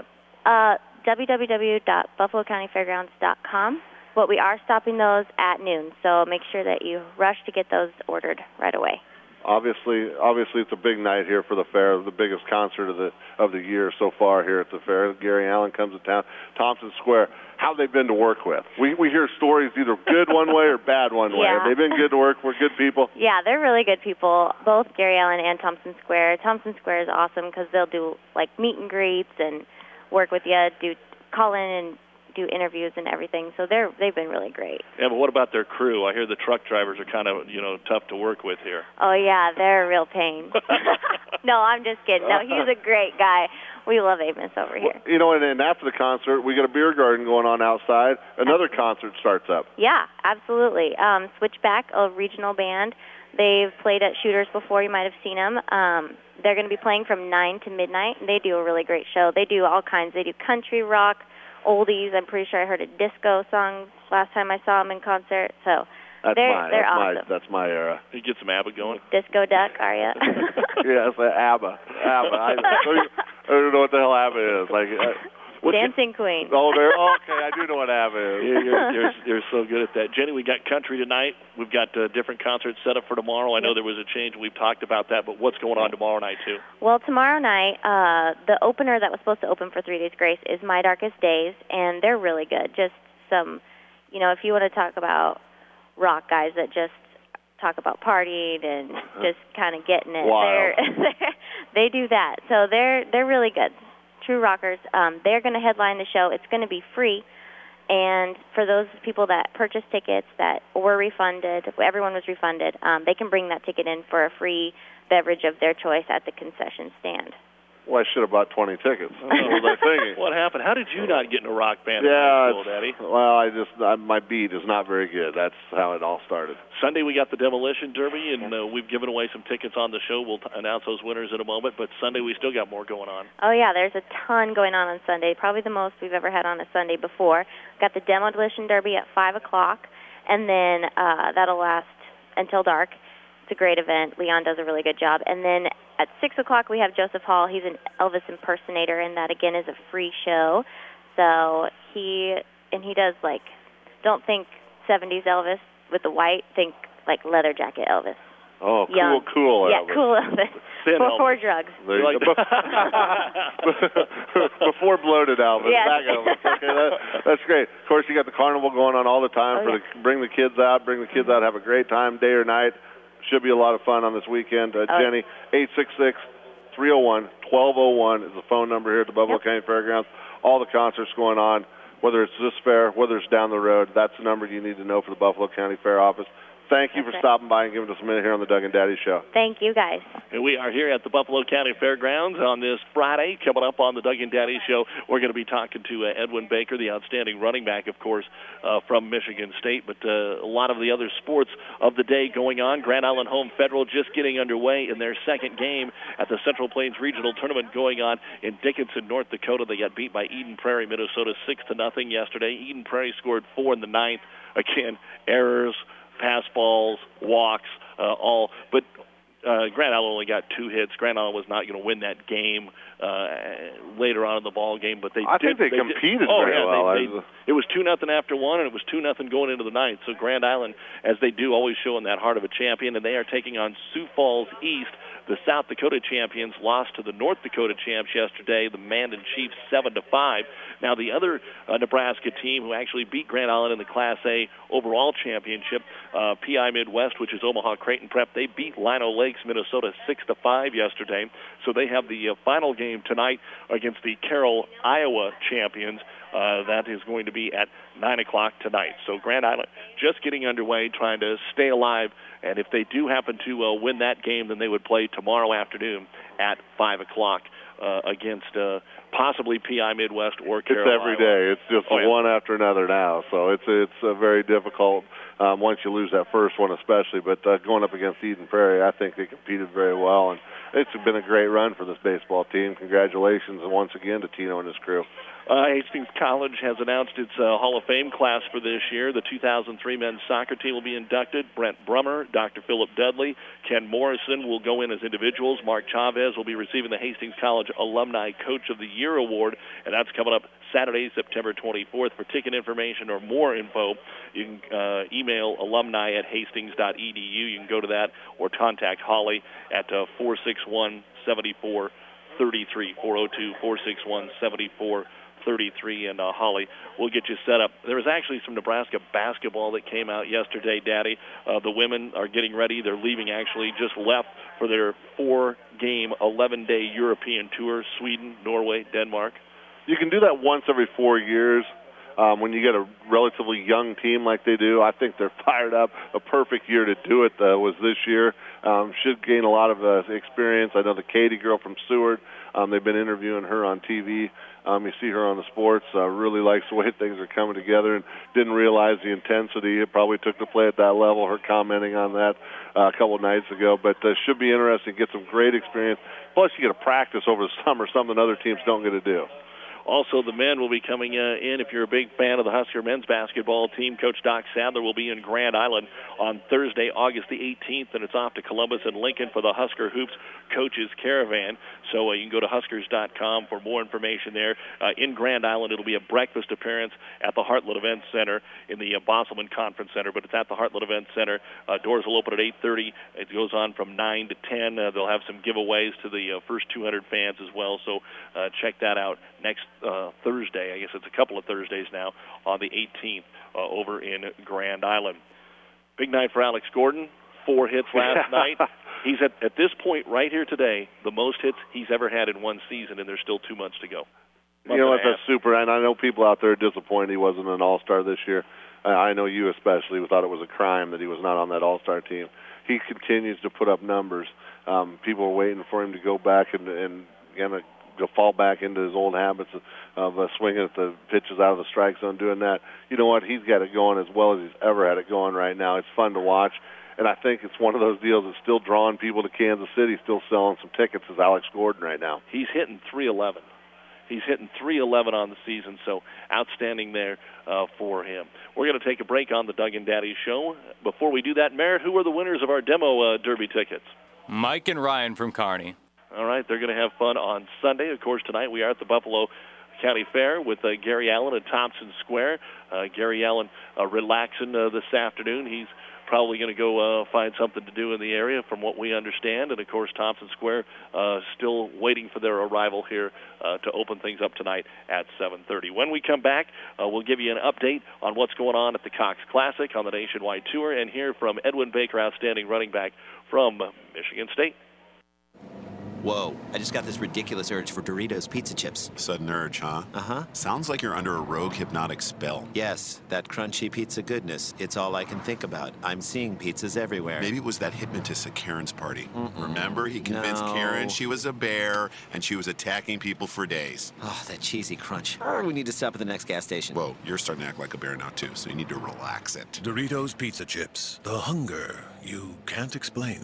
www.buffalocountyfairgrounds.com. But we are stopping those at noon, so make sure that you rush to get those ordered right away. Obviously, it's a big night here for the fair, the biggest concert of the year so far here at the fair. Gary Allen comes to town. Thompson Square, how have they been to work with? We hear stories either good one way or bad one way. Yeah. Have they been good to work with, good people? Yeah, they're really good people, both Gary Allen and Thompson Square. Thompson Square is awesome because they'll do, like, meet and greets and work with you, call in and do interviews and everything. So they've been really great. Yeah, but what about their crew? I hear the truck drivers are kind of, tough to work with here. Oh, yeah, they're a real pain. No, I'm just kidding. No, he's a great guy. We love Amos over here. And after the concert, we got a beer garden going on outside. Another concert starts up. Yeah, absolutely. Switchback, a regional band. They've played at Shooters before. You might have seen them. They're going to be playing from 9 to midnight. They do a really great show. They do all kinds. They do country, rock, oldies. I'm pretty sure I heard a disco song last time I saw them in concert. So they're awesome. That's my era. You get some ABBA going. Disco duck, are you? Yes, ABBA. I don't know what the hell ABBA is. Dancing Queen. Okay, I do know what ABBA is. You're so good at that. Jenny, we got country tonight. We've got different concerts set up for tomorrow. I know there was a change. We've talked about that, but what's going on tomorrow night, too? Well, tomorrow night, the opener that was supposed to open for 3 Days Grace is My Darkest Days, and they're really good. Just some, if you want to talk about rock guys that just talk about partying and just kind of getting it, they do that. So they're really good. True rockers. They're going to headline the show. It's going to be free, and for those people that purchased tickets that were refunded, everyone was refunded, they can bring that ticket in for a free beverage of their choice at the concession stand. Well, I should have bought 20 tickets. What was I thinking? What happened? How did you not get in a rock band in high school, Daddy? Well, my beat is not very good. That's how it all started. Sunday we got the Demolition Derby, and we've given away some tickets on the show. We'll announce those winners in a moment, but Sunday we still got more going on. Oh, yeah, there's a ton going on Sunday, probably the most we've ever had on a Sunday before. Got the Demolition Derby at 5 o'clock, and then that'll last until dark. It's a great event. Leon does a really good job. And then at 6 o'clock, we have Joseph Hall. He's an Elvis impersonator, and that, again, is a free show. So he does, don't think 70s Elvis with the white, think, leather jacket Elvis. Oh, cool Elvis. Yeah, cool Elvis. Before drugs. Before bloated Elvis. Yes. Back Elvis. Okay, that's great. Of course, you got the carnival going on all the time. Bring the kids out, have a great time, day or night. Should be a lot of fun on this weekend. Jenny, 866-301-1201 is the phone number here at the Buffalo County Fairgrounds. All the concerts going on, whether it's this fair, whether it's down the road, that's the number you need to know for the Buffalo County Fair office. Thank you for stopping by and giving us a minute here on the Doug and Daddy Show. Thank you, guys. And we are here at the Buffalo County Fairgrounds on this Friday. Coming up on the Doug and Daddy Show, we're going to be talking to Edwin Baker, the outstanding running back, of course, from Michigan State. But a lot of the other sports of the day going on. Grand Island Home Federal just getting underway in their second game at the Central Plains Regional Tournament going on in Dickinson, North Dakota. They got beat by Eden Prairie, Minnesota, 6-0 yesterday. Eden Prairie scored 4 in the ninth. Again, errors, pass balls, walks, all. But Grand Island only got 2 hits. Grand Island was not going to win that game later on in the ball game, but I think they competed very well. It was 2-0 after 1, and it was 2-0 going into the ninth. So Grand Island, as they do, always showing that heart of a champion, and they are taking on Sioux Falls East. The South Dakota champions lost to the North Dakota champs yesterday, the Mandan Chiefs 7-5. Now the other Nebraska team who actually beat Grand Island in the Class A overall championship, PI Midwest, which is Omaha Creighton Prep, they beat Lino Lakes, Minnesota 6-5 yesterday. So they have the final game tonight against the Carroll, Iowa champions. That is going to be at 9 o'clock tonight. So Grand Island just getting underway, trying to stay alive. And if they do happen to win that game, then they would play tomorrow afternoon at 5 o'clock against possibly PI Midwest or Carroll. It's every day. It's just one after another now. So it's very difficult once you lose that first one especially. But going up against Eden Prairie, I think they competed very well. And it's been a great run for this baseball team. Congratulations once again to Tino and his crew. Hastings College has announced its Hall of Fame class for this year. The 2003 men's soccer team will be inducted. Brent Brummer, Dr. Philip Dudley, Ken Morrison will go in as individuals. Mark Chavez will be receiving the Hastings College Alumni Coach of the Year Award, and that's coming up Saturday, September 24th. For ticket information or more info, you can email alumni@hastings.edu. You can go to that or contact Holly at 461-7433, 402-461-7433, and Holly will get you set up. There was actually some Nebraska basketball that came out yesterday, Daddy. The women are getting ready. They're leaving, actually, just left for their 4-game, 11-day European tour, Sweden, Norway, Denmark. You can do that once every 4 years. When you get a relatively young team like they do, I think they're fired up. A perfect year to do it was this year. Should gain a lot of experience. I know the Katie girl from Seward, they've been interviewing her on TV. You see her on the sports. Really likes the way things are coming together and didn't realize the intensity it probably took to play at that level. Her commenting on that a couple of nights ago. But should be interesting. Get some great experience. Plus, you get to practice over the summer, something other teams don't get to do. Also, the men will be coming in. If you're a big fan of the Husker men's basketball team, Coach Doc Sadler will be in Grand Island on Thursday, August the 18th, and it's off to Columbus and Lincoln for the Husker Hoops Coaches Caravan. So you can go to Huskers.com for more information there. In Grand Island, it'll be a breakfast appearance at the Heartland Event Center in the Bosselman Conference Center, but it's at the Heartland Event Center. Doors will open at 8:30. It goes on from 9 to 10. They'll have some giveaways to the first 200 fans as well, so check that out next Thursday. I guess it's a couple of Thursdays now, on the 18th over in Grand Island. Big night for Alex Gordon. 4 hits last night. He's at this point right here today, the most hits he's ever had in one season, and there's still 2 months to go. You know what, that's super, and I know people out there are disappointed he wasn't an All-Star this year. I know you especially thought it was a crime that he was not on that All-Star team. He continues to put up numbers. People are waiting for him to go back and to fall back into his old habits of swinging at the pitches out of the strike zone, doing that. You know what? He's got it going as well as he's ever had it going right now. It's fun to watch, and I think it's one of those deals that's still drawing people to Kansas City, still selling some tickets, as Alex Gordon right now. He's hitting .311. He's hitting .311 on the season, so outstanding there for him. We're going to take a break on the Doug and Daddy Show. Before we do that, Merritt, who are the winners of our demo Derby tickets? Mike and Ryan from Kearney. All right, they're going to have fun on Sunday. Of course, tonight we are at the Buffalo County Fair with Gary Allen at Thompson Square. Gary Allen relaxing this afternoon. He's probably going to go find something to do in the area, from what we understand. And, of course, Thompson Square still waiting for their arrival here to open things up tonight at 7:30. When we come back, we'll give you an update on what's going on at the Cox Classic on the Nationwide Tour, and hear from Edwin Baker, outstanding running back from Michigan State. Whoa, I just got this ridiculous urge for Doritos pizza chips. Sudden urge, huh? Uh-huh. Sounds like you're under a rogue hypnotic spell. Yes, that crunchy pizza goodness. It's all I can think about. I'm seeing pizzas everywhere. Maybe it was that hypnotist at Karen's party. Remember, he convinced Karen she was a bear and she was attacking people for days. Oh, that cheesy crunch. We need to stop at the next gas station. Whoa, you're starting to act like a bear now, too, so you need to relax it. Doritos pizza chips. The hunger you can't explain.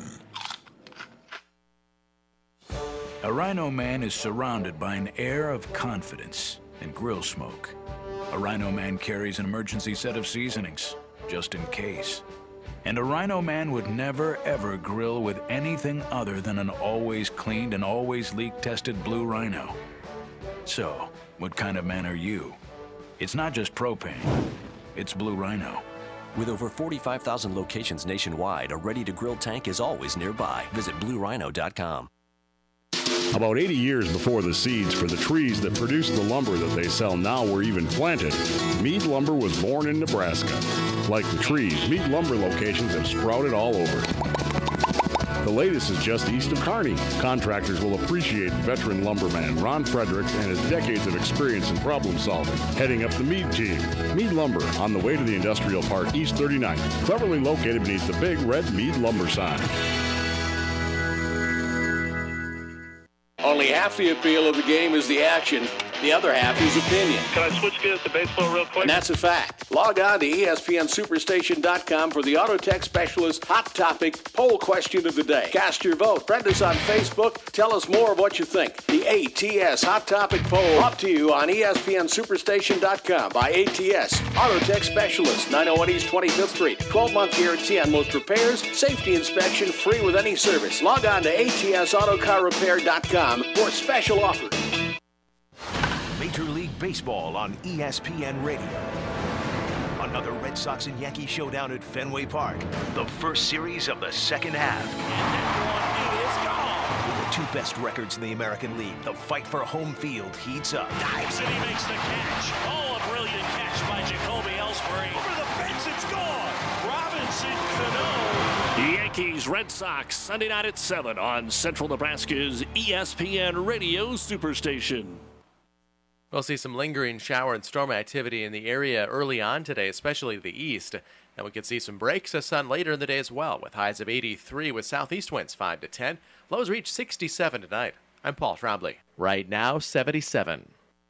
A Rhino Man is surrounded by an air of confidence and grill smoke. A Rhino Man carries an emergency set of seasonings, just in case. And a Rhino Man would never, ever grill with anything other than an always cleaned and always leak-tested Blue Rhino. So, what kind of man are you? It's not just propane, it's Blue Rhino. With over 45,000 locations nationwide, a ready-to-grill tank is always nearby. Visit BlueRhino.com. About 80 years before the seeds for the trees that produce the lumber that they sell now were even planted, Mead Lumber was born in Nebraska. Like the trees, Mead Lumber locations have sprouted all over. The latest is just east of Kearney. Contractors will appreciate veteran lumberman Ron Fredericks and his decades of experience in problem solving, heading up the Mead team. Mead Lumber, on the way to the Industrial Park, East 39th, cleverly located beneath the big red Mead Lumber sign. Only half the appeal of the game is the action. The other half is opinion. Can I switch gears to baseball real quick? And that's a fact. Log on to ESPNSuperstation.com for the Auto Tech Specialist Hot Topic Poll Question of the Day. Cast your vote. Friend us on Facebook. Tell us more of what you think. The ATS Hot Topic Poll brought to you on ESPNSuperstation.com by ATS Auto Tech Specialist, 901 East 25th Street. 12-month guarantee on most repairs. Safety inspection free with any service. Log on to ATSAutoCarRepair.com for special offers. Major League Baseball on ESPN Radio. Another Red Sox and Yankee showdown at Fenway Park. The first series of the second half. With the two best records in the American League, the fight for home field heats up. Dives and he makes the catch. Oh, a brilliant catch by Jacoby Ellsbury. Over the fence, it's gone. Robinson Cano. Yankees, Red Sox, Sunday night at 7 on Central Nebraska's ESPN Radio Superstation. We'll see some lingering shower and storm activity in the area early on today, especially the east. And we could see some breaks of sun later in the day as well, with highs of 83 with southeast winds 5 to 10. Lows reach 67 tonight. I'm Paul Trombley. Right now, 77.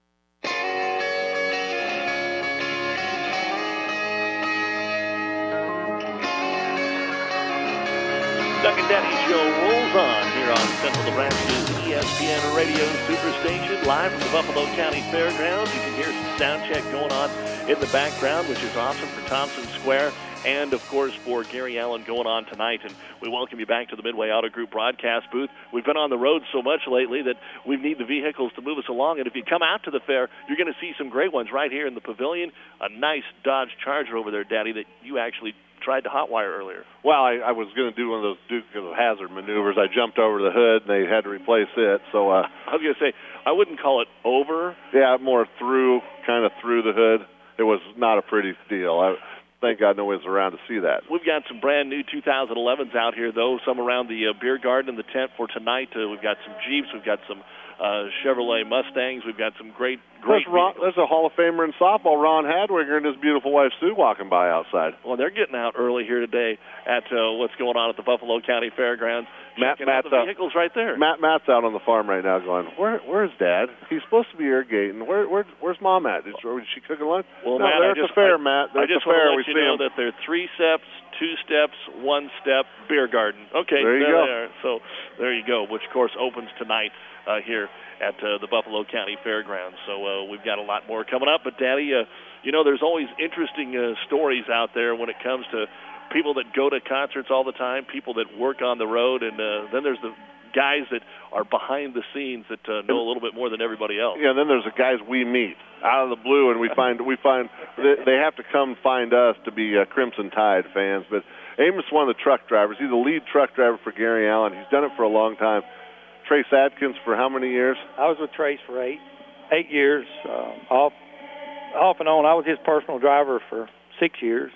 Duck and Daddy Show rolls on here on Central Nebraska's ESPN Radio Superstation, live from the Buffalo County Fairgrounds. You can hear some sound check going on in the background, which is awesome for Thompson Square and, of course, for Gary Allen going on tonight. And we welcome you back to the Midway Auto Group broadcast booth. We've been on the road so much lately that we need the vehicles to move us along. And if you come out to the fair, you're going to see some great ones right here in the pavilion. A nice Dodge Charger over there, Daddy, that you actually tried to hotwire earlier. Well, I was going to do one of those Duke of Hazzard maneuvers. I jumped over the hood, and they had to replace it. So I was going to say, I wouldn't call it over. Yeah, more kind of through the hood. It was not a pretty deal. Thank God nobody's around to see that. We've got some brand new 2011s out here, though, some around the beer garden in the tent for tonight. We've got some Jeeps. We've got some Chevrolet Mustangs. We've got some great there's a Hall of Famer in softball, Ron Hadwiger, and his beautiful wife, Sue, walking by outside. Well, they're getting out early here today at what's going on at the Buffalo County Fairgrounds. Matt's the vehicles right there. Matt's out on the farm right now going, where's Dad? He's supposed to be irrigating. Where's Mom at? Is she cooking lunch? Well, no, Matt, they're at the fair, Matt. They're I just at the fair. want to let you know that they're 3 steps, 2 steps, 1 step, beer garden. Okay, there you go. They are. So there you go, which, of course, opens tonight here at the Buffalo County Fairgrounds. So we've got a lot more coming up. But, Daddy, there's always interesting stories out there when it comes to people that go to concerts all the time, people that work on the road, and then there's the guys that are behind the scenes that know a little bit more than everybody else. Yeah, and then there's the guys we meet out of the blue, and we find they have to come find us to be Crimson Tide fans. But Amos is one of the truck drivers. He's the lead truck driver for Gary Allen. He's done it for a long time. Trace Adkins for how many years? I was with Trace for eight years, off and on. I was his personal driver for 6 years,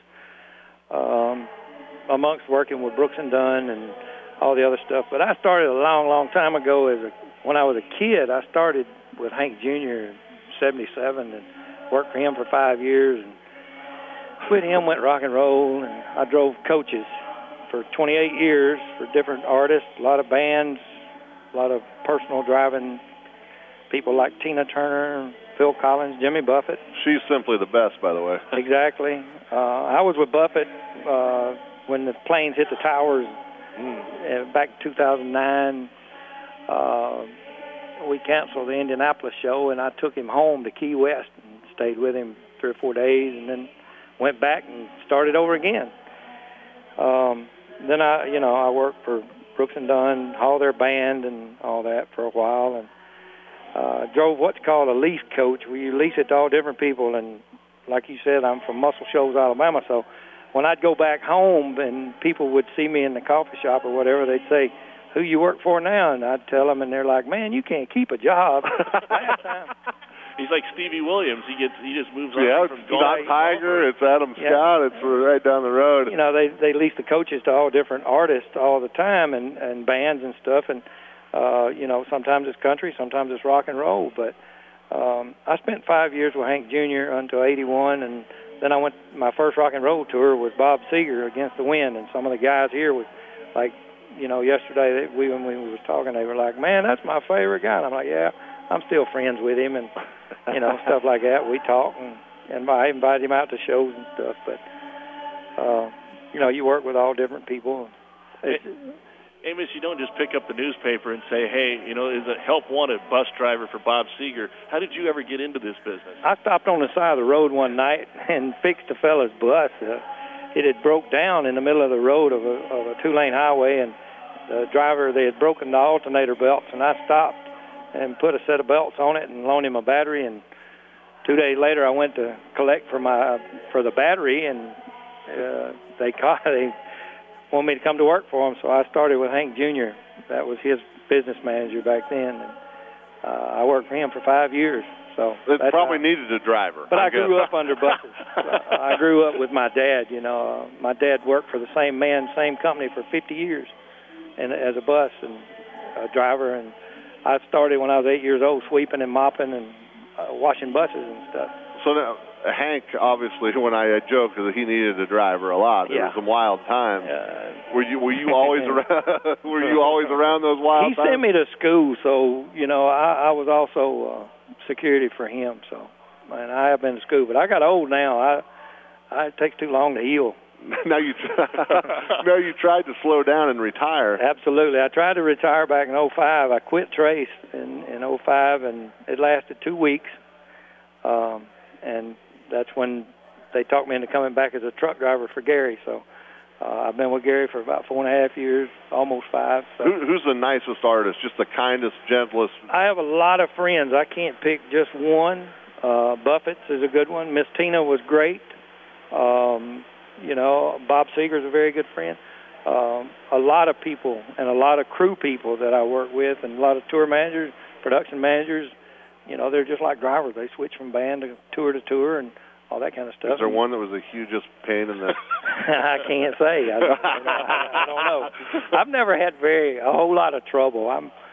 amongst working with Brooks and Dunn and all the other stuff. But I started a long, long time ago. When I was a kid, I started with Hank Jr. in 77 and worked for him for 5 years. And with him went rock and roll, and I drove coaches for 28 years for different artists, a lot of bands, a lot of personal driving people like Tina Turner, Phil Collins, Jimmy Buffett. She's simply the best, by the way. Exactly. I was with Buffett when the planes hit the towers back in 2009. We canceled the Indianapolis show, and I took him home to Key West and stayed with him 3 or 4 days, and then went back and started over again. Then I worked for Brooks and Dunn, hauled their band and all that for a while, and drove what's called a lease coach, where you lease it to all different people. And like you said, I'm from Muscle Shoals, Alabama, so when I'd go back home and people would see me in the coffee shop or whatever, they'd say, "Who you work for now?" And I'd tell them, and they're like, "Man, you can't keep a job." Last time. He's like Stevie Williams. He just moves on from it's not Tiger, it's Adam Scott. It's right down the road. They lease the coaches to all different artists all the time and bands and stuff. And, sometimes it's country, sometimes it's rock and roll. But I spent 5 years with Hank Jr. until 81. And then my first rock and roll tour was Bob Seger, Against the Wind. And some of the guys here was like, yesterday when we was talking, they were like, "Man, that's my favorite guy." And I'm like, "Yeah, I'm still friends with him." And you know, stuff like that. We talk, and I invite him out to shows and stuff. But, you know, you work with all different people. Amos, you don't just pick up the newspaper and say, hey, you know, is a help wanted bus driver for Bob Seger. How did you ever get into this business? I stopped on the side of the road one night and fixed a fella's bus. It had broke down in the middle of the road of a two-lane highway, and the driver, they had broken the alternator belts, and I stopped and put a set of belts on it and loaned him a battery. And 2 days later, I went to collect for the battery, and they wanted me to come to work for him. So I started with Hank Jr. That was his business manager back then. And I worked for him for 5 years. So it probably needed a driver. But I grew up under buses. I grew up with my dad. You know, my dad worked for the same man, same company for 50 years, and as a bus and a driver. And I started when I was 8 years old, sweeping and mopping and washing buses and stuff. So now, Hank, obviously, when I joked that he needed a driver a lot, there were some wild times. Were you always around? Were you always around those wild times? He sent me to school, so you know I was also security for him. So, and I have been to school, but I got old now. It takes too long to heal. Now you tried to slow down and retire. Absolutely. I tried to retire back in 2005. I quit Trace in 2005, and it lasted 2 weeks. And that's when they talked me into coming back as a truck driver for Gary. So I've been with Gary for about 4.5 years, almost 5. So. Who's the nicest artist, just the kindest, gentlest? I have a lot of friends. I can't pick just one. Buffett's is a good one. Miss Tina was great. You know, Bob Seger's a very good friend. A lot of people and a lot of crew people that I work with, and a lot of tour managers, production managers, you know, they're just like drivers. They switch from band to tour and all that kind of stuff. Is there one that was the hugest pain in the... I can't say. I don't know. I've never had a whole lot of trouble.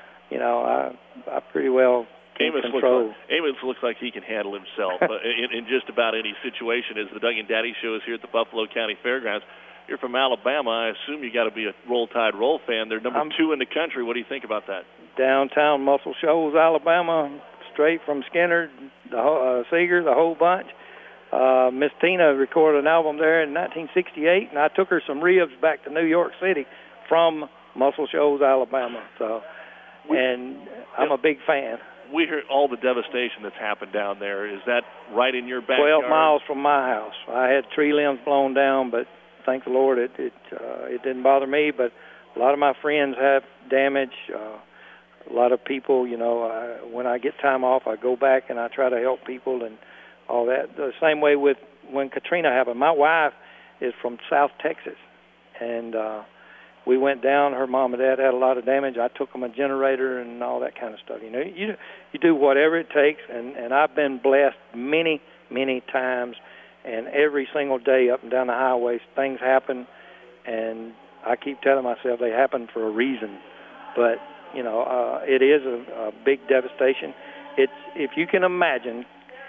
I pretty well control. Amos looks like he can handle himself in just about any situation. As the Doug and Daddy Show is here at the Buffalo County Fairgrounds. You're from Alabama. I assume you got to be a Roll Tide Roll fan. They're number 2 in the country. What do you think about that? Downtown Muscle Shoals, Alabama, straight from Skinner, Seeger, the whole bunch. Miss Tina recorded an album there in 1968, and I took her some ribs back to New York City from Muscle Shoals, Alabama. So, and I'm a big fan. We hear all the devastation that's happened down there. Is that right in your backyard? 12 miles from my house. I had tree limbs blown down, but thank the Lord it didn't bother me. But a lot of my friends have damage. A lot of people, you know, when I get time off, I go back and I try to help people and all that. The same way with when Katrina happened. My wife is from South Texas, and we went down. Her mom and dad had a lot of damage. I took them a generator and all that kind of stuff. You know, you do whatever it takes, and I've been blessed many, many times, and every single day up and down the highways, things happen, and I keep telling myself they happen for a reason. But you know, it is a big devastation. It's, if you can imagine,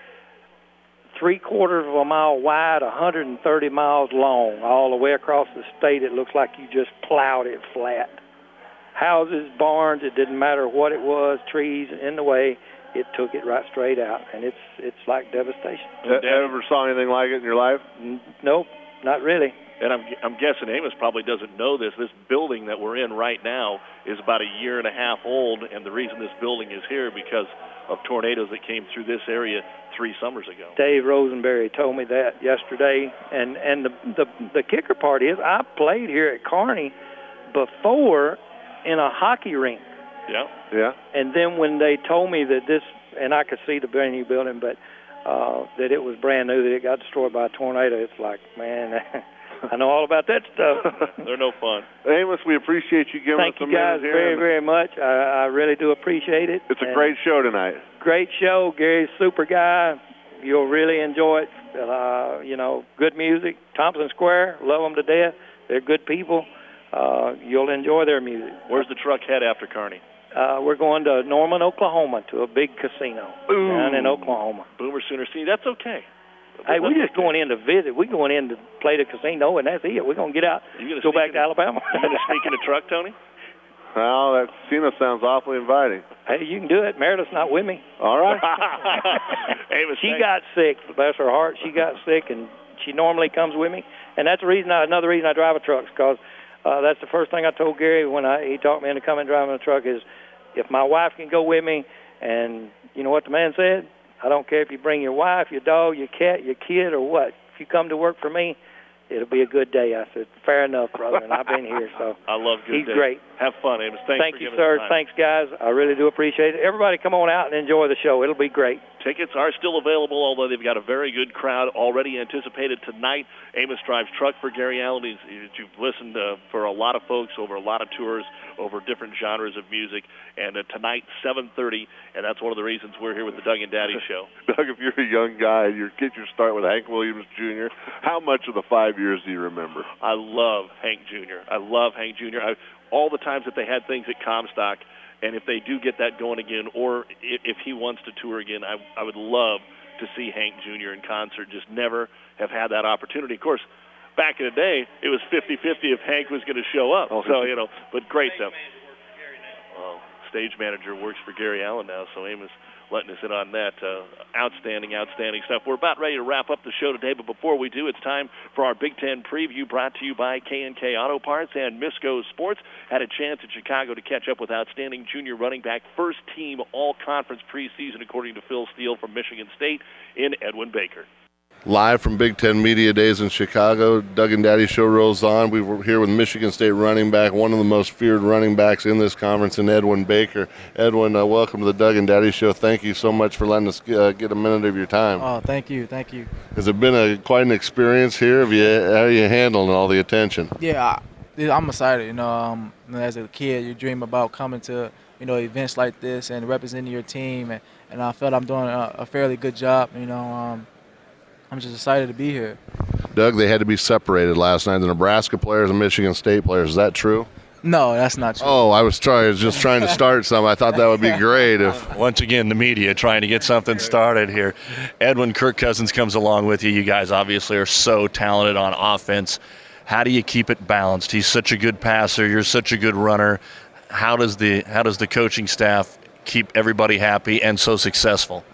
3/4 of a mile wide, 130 miles long, all the way across the state. It looks like you just plowed it flat. Houses, barns, it didn't matter what it was, trees in the way, it took it right straight out, and it's like devastation. Ever saw anything like it in your life? Nope, not really. And I'm guessing Amos probably doesn't know this. This building that we're in right now is about 1.5 years old, and the reason this building is here because of tornadoes that came through this area 3 summers ago. Dave Rosenberry told me that yesterday, and the kicker part is I played here at Kearney before in a hockey rink. Yeah. Yeah. And then when they told me that this, and I could see the brand new building, but that it was brand new, that it got destroyed by a tornado, it's like, man, I know all about that stuff. They're no fun. Amos, we appreciate you giving us a minute here. Thank you guys very, very much. I really do appreciate it. It's a great show tonight. Great show. Gary's a super guy. You'll really enjoy it. You know, good music. Thompson Square, love them to death. They're good people. You'll enjoy their music. Where's the truck head after Kearney? We're going to Norman, Oklahoma, to a big casino down in Oklahoma. Boomer Sooner. See, that's okay. Hey, we're just going in to visit. We're going in to play the casino, and that's it. We're going to get out, go back to Alabama. You going to sneak in the truck, Tony? Well, that Cena sounds awfully inviting. Hey, you can do it. Meredith's not with me. All right. She got sick. Bless her heart. She got sick, and she normally comes with me. And that's another reason I drive a truck, because that's the first thing I told Gary when he talked me into coming driving a truck is, if my wife can go with me, and you know what the man said? I don't care if you bring your wife, your dog, your cat, your kid, or what. If you come to work for me, it'll be a good day. I said, fair enough, brother, and I've been here. So I love good He's days. great. Have fun, Amos. Thank you, sir. Thanks, guys. I really do appreciate it. Everybody come on out and enjoy the show. It'll be great. Tickets are still available, although they've got a very good crowd already anticipated tonight. Amos drives truck for Gary Allen. You've listened for a lot of folks over a lot of tours, over different genres of music. And tonight, 7:30, and that's one of the reasons we're here with the Doug and Daddy Show. Doug, if you're a young guy and you get your start with Hank Williams Jr., how much of the 5 years do you remember? I love Hank Jr. All the times that they had things at Comstock, and if they do get that going again, or if he wants to tour again, I would love to see Hank Jr. in concert. Just never have had that opportunity. Of course, back in the day, it was 50-50 if Hank was going to show up. So, but great stuff. Well, stage manager works for Gary Allen now, so Amos letting us in on that. Outstanding stuff. We're about ready to wrap up the show today, but before we do, it's time for our Big Ten preview brought to you by K&K Auto Parts and Misco Sports. Had a chance at Chicago to catch up with outstanding junior running back, first team all-conference preseason, according to Phil Steele from Michigan State, in Edwin Baker. Live from Big Ten Media Days in Chicago, Doug and Daddy Show rolls on. We were here with Michigan State running back, one of the most feared running backs in this conference, in Edwin Baker. Edwin, welcome to the Doug and Daddy Show. Thank you so much for letting us get a minute of your time. Oh, thank you. Has it been quite an experience here? How are you handling all the attention? Yeah, I'm excited. As a kid, you dream about coming to events like this and representing your team, and I felt I'm doing a fairly good job. I'm just excited to be here. Doug, they had to be separated last night, the Nebraska players and Michigan State players. Is that true? No, that's not true. Oh, I was just trying to start something. I thought that would be great. Once again, the media trying to get something started here. Edwin, Kirk Cousins comes along with you. You guys obviously are so talented on offense. How do you keep it balanced? He's such a good passer. You're such a good runner. How does the coaching staff keep everybody happy and so successful?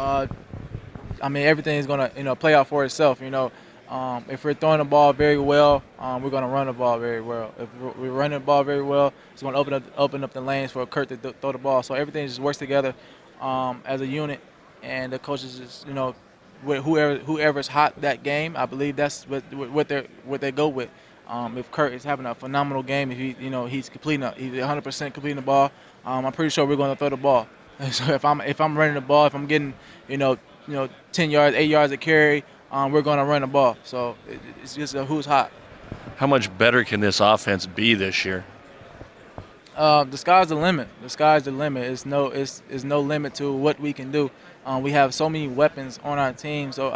Everything is going to play out for itself. If we're throwing the ball very well, we're going to run the ball very well. If we're running the ball very well, it's going to open up the lanes for Kurt to throw the ball. So everything just works together as a unit, and the coaches just whoever's hot that game, I believe that's what they go with. If Kurt is having a phenomenal game, if he's 100% completing the ball, I'm pretty sure we're going to throw the ball. So if I'm running the ball, if I'm getting 10 yards, 8 yards of carry, we're going to run the ball. So it's just who's hot. How much better can this offense be this year? The sky's the limit. The sky's the limit. It's no limit to what we can do. We have so many weapons on our team. So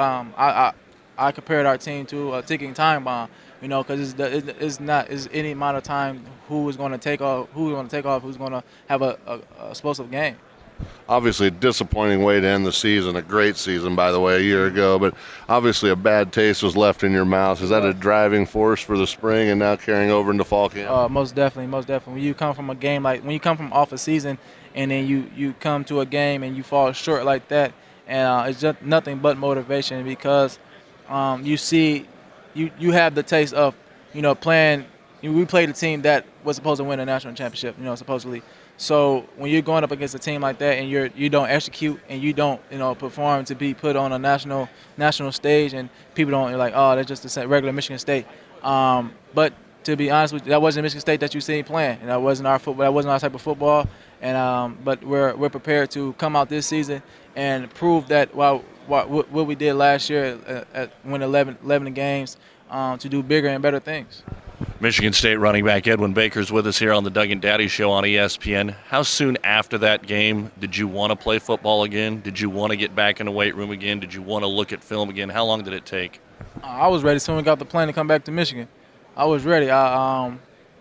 I compared our team to a ticking time bomb. Because it's any amount of time who is going to take off, who's going to have a explosive game. Obviously, a disappointing way to end the season. A great season, by the way, a year ago. But obviously, a bad taste was left in your mouth. Is that a driving force for the spring and now carrying over into fall camp? Most definitely. When you come from a game when you come from off a season and then you come to a game and you fall short like that, and it's just nothing but motivation because you see, you have the taste of playing. We played a team that was supposed to win a national championship, supposedly. So when you're going up against a team like that and you don't execute and you don't perform to be put on a national stage, and people don't, you're like, oh, that's just a regular Michigan State. But to be honest with you, that wasn't Michigan State that you seen playing, and that wasn't our football. That wasn't our type of football. And but we're prepared to come out this season and prove that what we did last year at win 11 games, to do bigger and better things. Michigan State running back Edwin Baker's with us here on the Doug and Daddy Show on ESPN. How soon after that game did you want to play football again? Did you want to get back in the weight room again? Did you want to look at film again? How long did it take? I was ready as soon as we got the plane to come back to Michigan. I was ready. I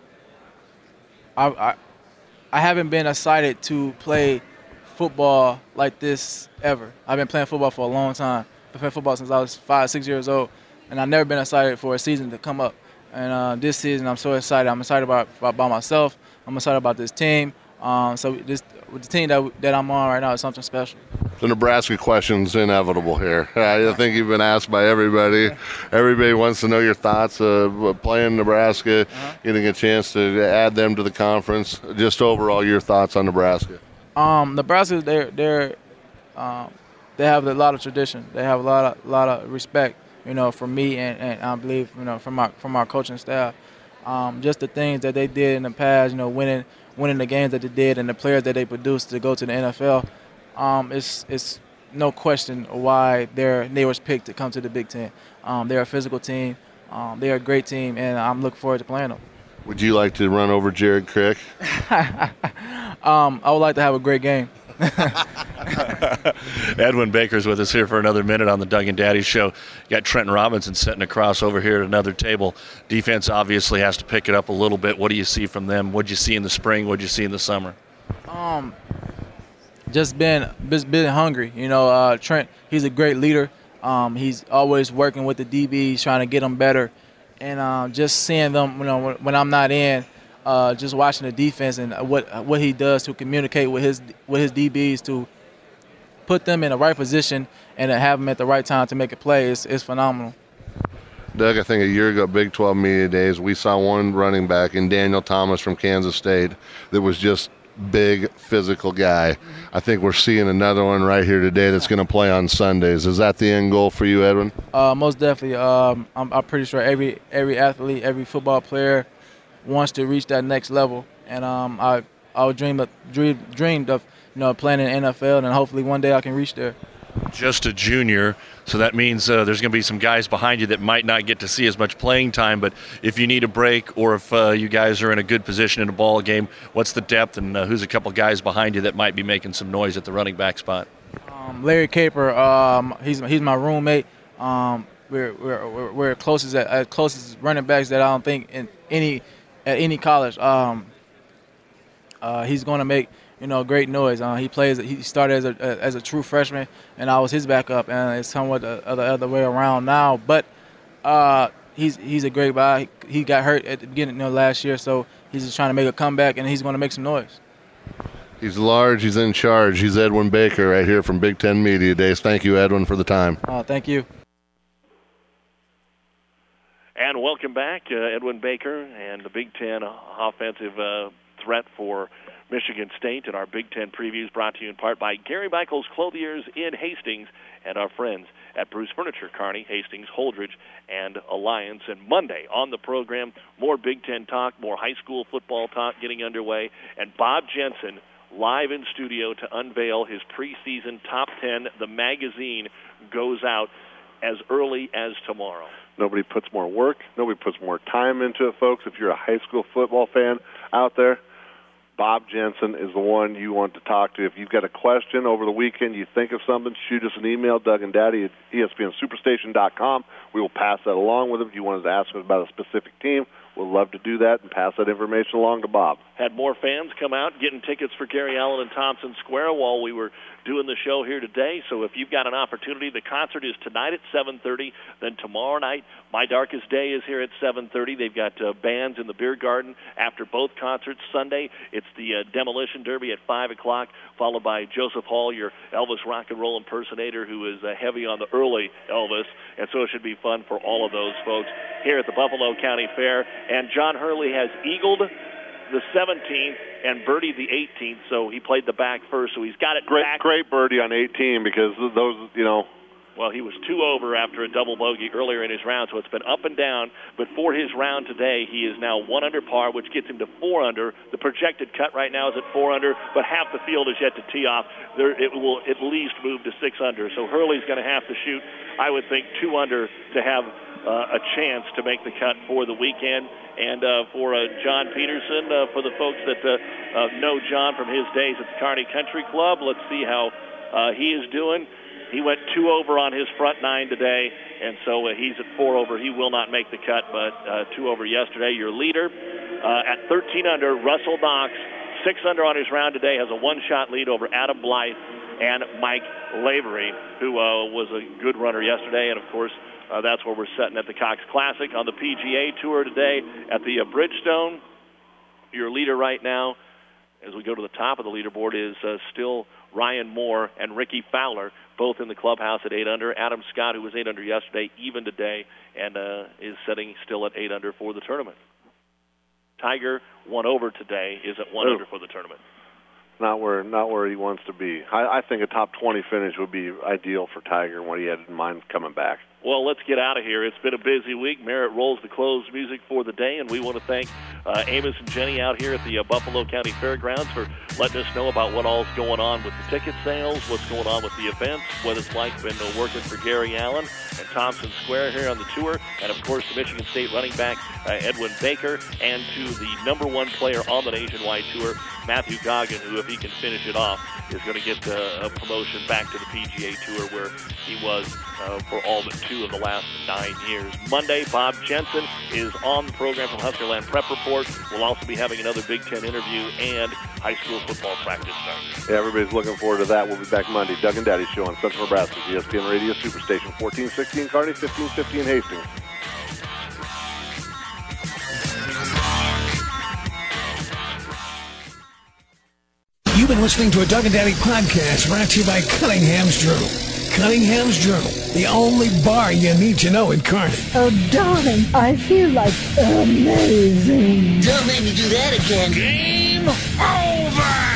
haven't been excited to play football like this ever. I've been playing football for a long time. I've been playing football since I was 5, 6 years old, and I've never been excited for a season to come up. And this season, I'm so excited. I'm excited about myself. I'm excited about this team. So with the team that I'm on right now is something special. The Nebraska question's inevitable here. I think you've been asked by everybody. Everybody wants to know your thoughts of playing Nebraska, getting a chance to add them to the conference. Just overall, your thoughts on Nebraska. Nebraska, they have a lot of tradition. They have a lot of respect, from me and I believe, from our coaching staff. Just the things that they did in the past, winning the games that they did and the players that they produced to go to the NFL. It's no question why they was picked to come to the Big Ten. They're a physical team. They're a great team, and I'm looking forward to playing them. Would you like to run over Jared Crick? I would like to have a great game. Edwin Baker's with us here for another minute on the Doug and Daddy Show. You got Trenton Robinson sitting across over here at another table. Defense obviously has to pick it up a little bit. What do you see from them? What did you see in the spring? What did you see in the summer? Just been hungry. Trent, he's a great leader. He's always working with the DBs, trying to get them better. And just seeing them, when I'm not in, just watching the defense and what he does to communicate with his DBs to put them in the right position and to have them at the right time to make a play is phenomenal. Doug, I think a year ago, Big 12 Media Days, we saw one running back in Daniel Thomas from Kansas State that was just big, physical guy. I think we're seeing another one right here today that's going to play on Sundays. Is that the end goal for you, Edwin? Most definitely. I'm pretty sure every athlete, every football player wants to reach that next level. And I dreamed of playing in the NFL, and hopefully one day I can reach there. Just a junior, so that means there's going to be some guys behind you that might not get to see as much playing time, but if you need a break or if you guys are in a good position in a ball game, what's the depth and who's a couple guys behind you that might be making some noise at the running back spot? Larry Caper, he's my roommate. We're closest running backs that I don't think at any college. He's going to make great noise. He started as a true freshman, and I was his backup, and it's somewhat the other way around now. But he's a great guy. He got hurt at the beginning of last year, so he's just trying to make a comeback, and he's going to make some noise. He's large. He's in charge. He's Edwin Baker right here from Big Ten Media Days. Thank you, Edwin, for the time. Thank you. And welcome back, Edwin Baker and the Big Ten offensive threat for Michigan State, and our Big Ten previews brought to you in part by Gary Michaels Clothiers in Hastings and our friends at Bruce Furniture, Kearney, Hastings, Holdridge, and Alliance. And Monday on the program, more Big Ten talk, more high school football talk getting underway, and Bob Jensen live in studio to unveil his preseason top 10. The magazine goes out as early as tomorrow. Nobody puts more work, nobody puts more time into it, folks. If you're a high school football fan out there, Bob Jensen is the one you want to talk to. If you've got a question over the weekend, you think of something, shoot us an email, Doug and Daddy at ESPNSuperstation.com. We will pass that along with him. If you wanted to ask us about a specific team, we'll love to do that and pass that information along to Bob. Had more fans come out getting tickets for Gary Allen and Thompson Square while we were doing the show here today. So if you've got an opportunity, the concert is tonight at 7:30. Then tomorrow night, My Darkest Day is here at 7:30. They've got bands in the beer garden after both concerts. Sunday, it's the Demolition Derby at 5 o'clock, followed by Joseph Hall, your Elvis rock and roll impersonator, who is heavy on the early Elvis. And so it should be fun for all of those folks here at the Buffalo County Fair. And John Hurley has eagled the 17th and birdied the 18th, so he played the back first, so he's got it back. Great birdie on 18 because those, Well, he was 2 over after a double bogey earlier in his round, so it's been up and down. But for his round today, he is now 1 under par, which gets him to 4 under. The projected cut right now is at 4 under, but half the field is yet to tee off. It will at least move to 6 under. So Hurley's going to have to shoot, I would think, 2 under to have a chance to make the cut for the weekend. And for John Peterson, for the folks that know John from his days at the Kearney Country Club, let's see how he is doing. He went 2 over on his front 9 today, and so he's at 4 over. He will not make the cut, but 2 over yesterday. Your leader at 13 under, Russell Knox, 6 under on his round today, has a 1-shot lead over Adam Blythe and Mike Lavery, who was a good runner yesterday, and of course That's where we're setting at the Cox Classic. On the PGA Tour today at the Bridgestone, your leader right now, as we go to the top of the leaderboard, is still Ryan Moore and Ricky Fowler, both in the clubhouse at 8 under. Adam Scott, who was 8 under yesterday, even today, and is sitting still at 8 under for the tournament. Tiger, 1 over today, is at 1 under for the tournament. Not where he wants to be. I think a top 20 finish would be ideal for Tiger and what he had in mind coming back. Well, let's get out of here. It's been a busy week. Merritt rolls the close music for the day, and we want to thank Amos and Jenny out here at the Buffalo County Fairgrounds for letting us know about what all's going on with the ticket sales, what's going on with the events, what it's like been working for Gary Allen and Thompson Square here on the tour, and, of course, the Michigan State running back Edwin Baker, and to the #1 player on the nationwide tour, Matthew Goggin, who, if he can finish it off, is going to get a promotion back to the PGA Tour where he was for all but 2 of the last 9 years. Monday, Bob Jensen is on the program from Huskerland Prep Report. We'll also be having another Big Ten interview and high school football practice start. Yeah, everybody's looking forward to that. We'll be back Monday. Doug and Daddy Show on Central Nebraska's ESPN Radio Superstation, 1416 Kearney, 1515 Hastings. You've been listening to a Doug and Daddy podcast brought to you by Cunningham's Journal. Cunningham's Journal, the only bar you need to know in Kearney. Oh, darling, I feel like amazing. Don't make me do that again. Game over!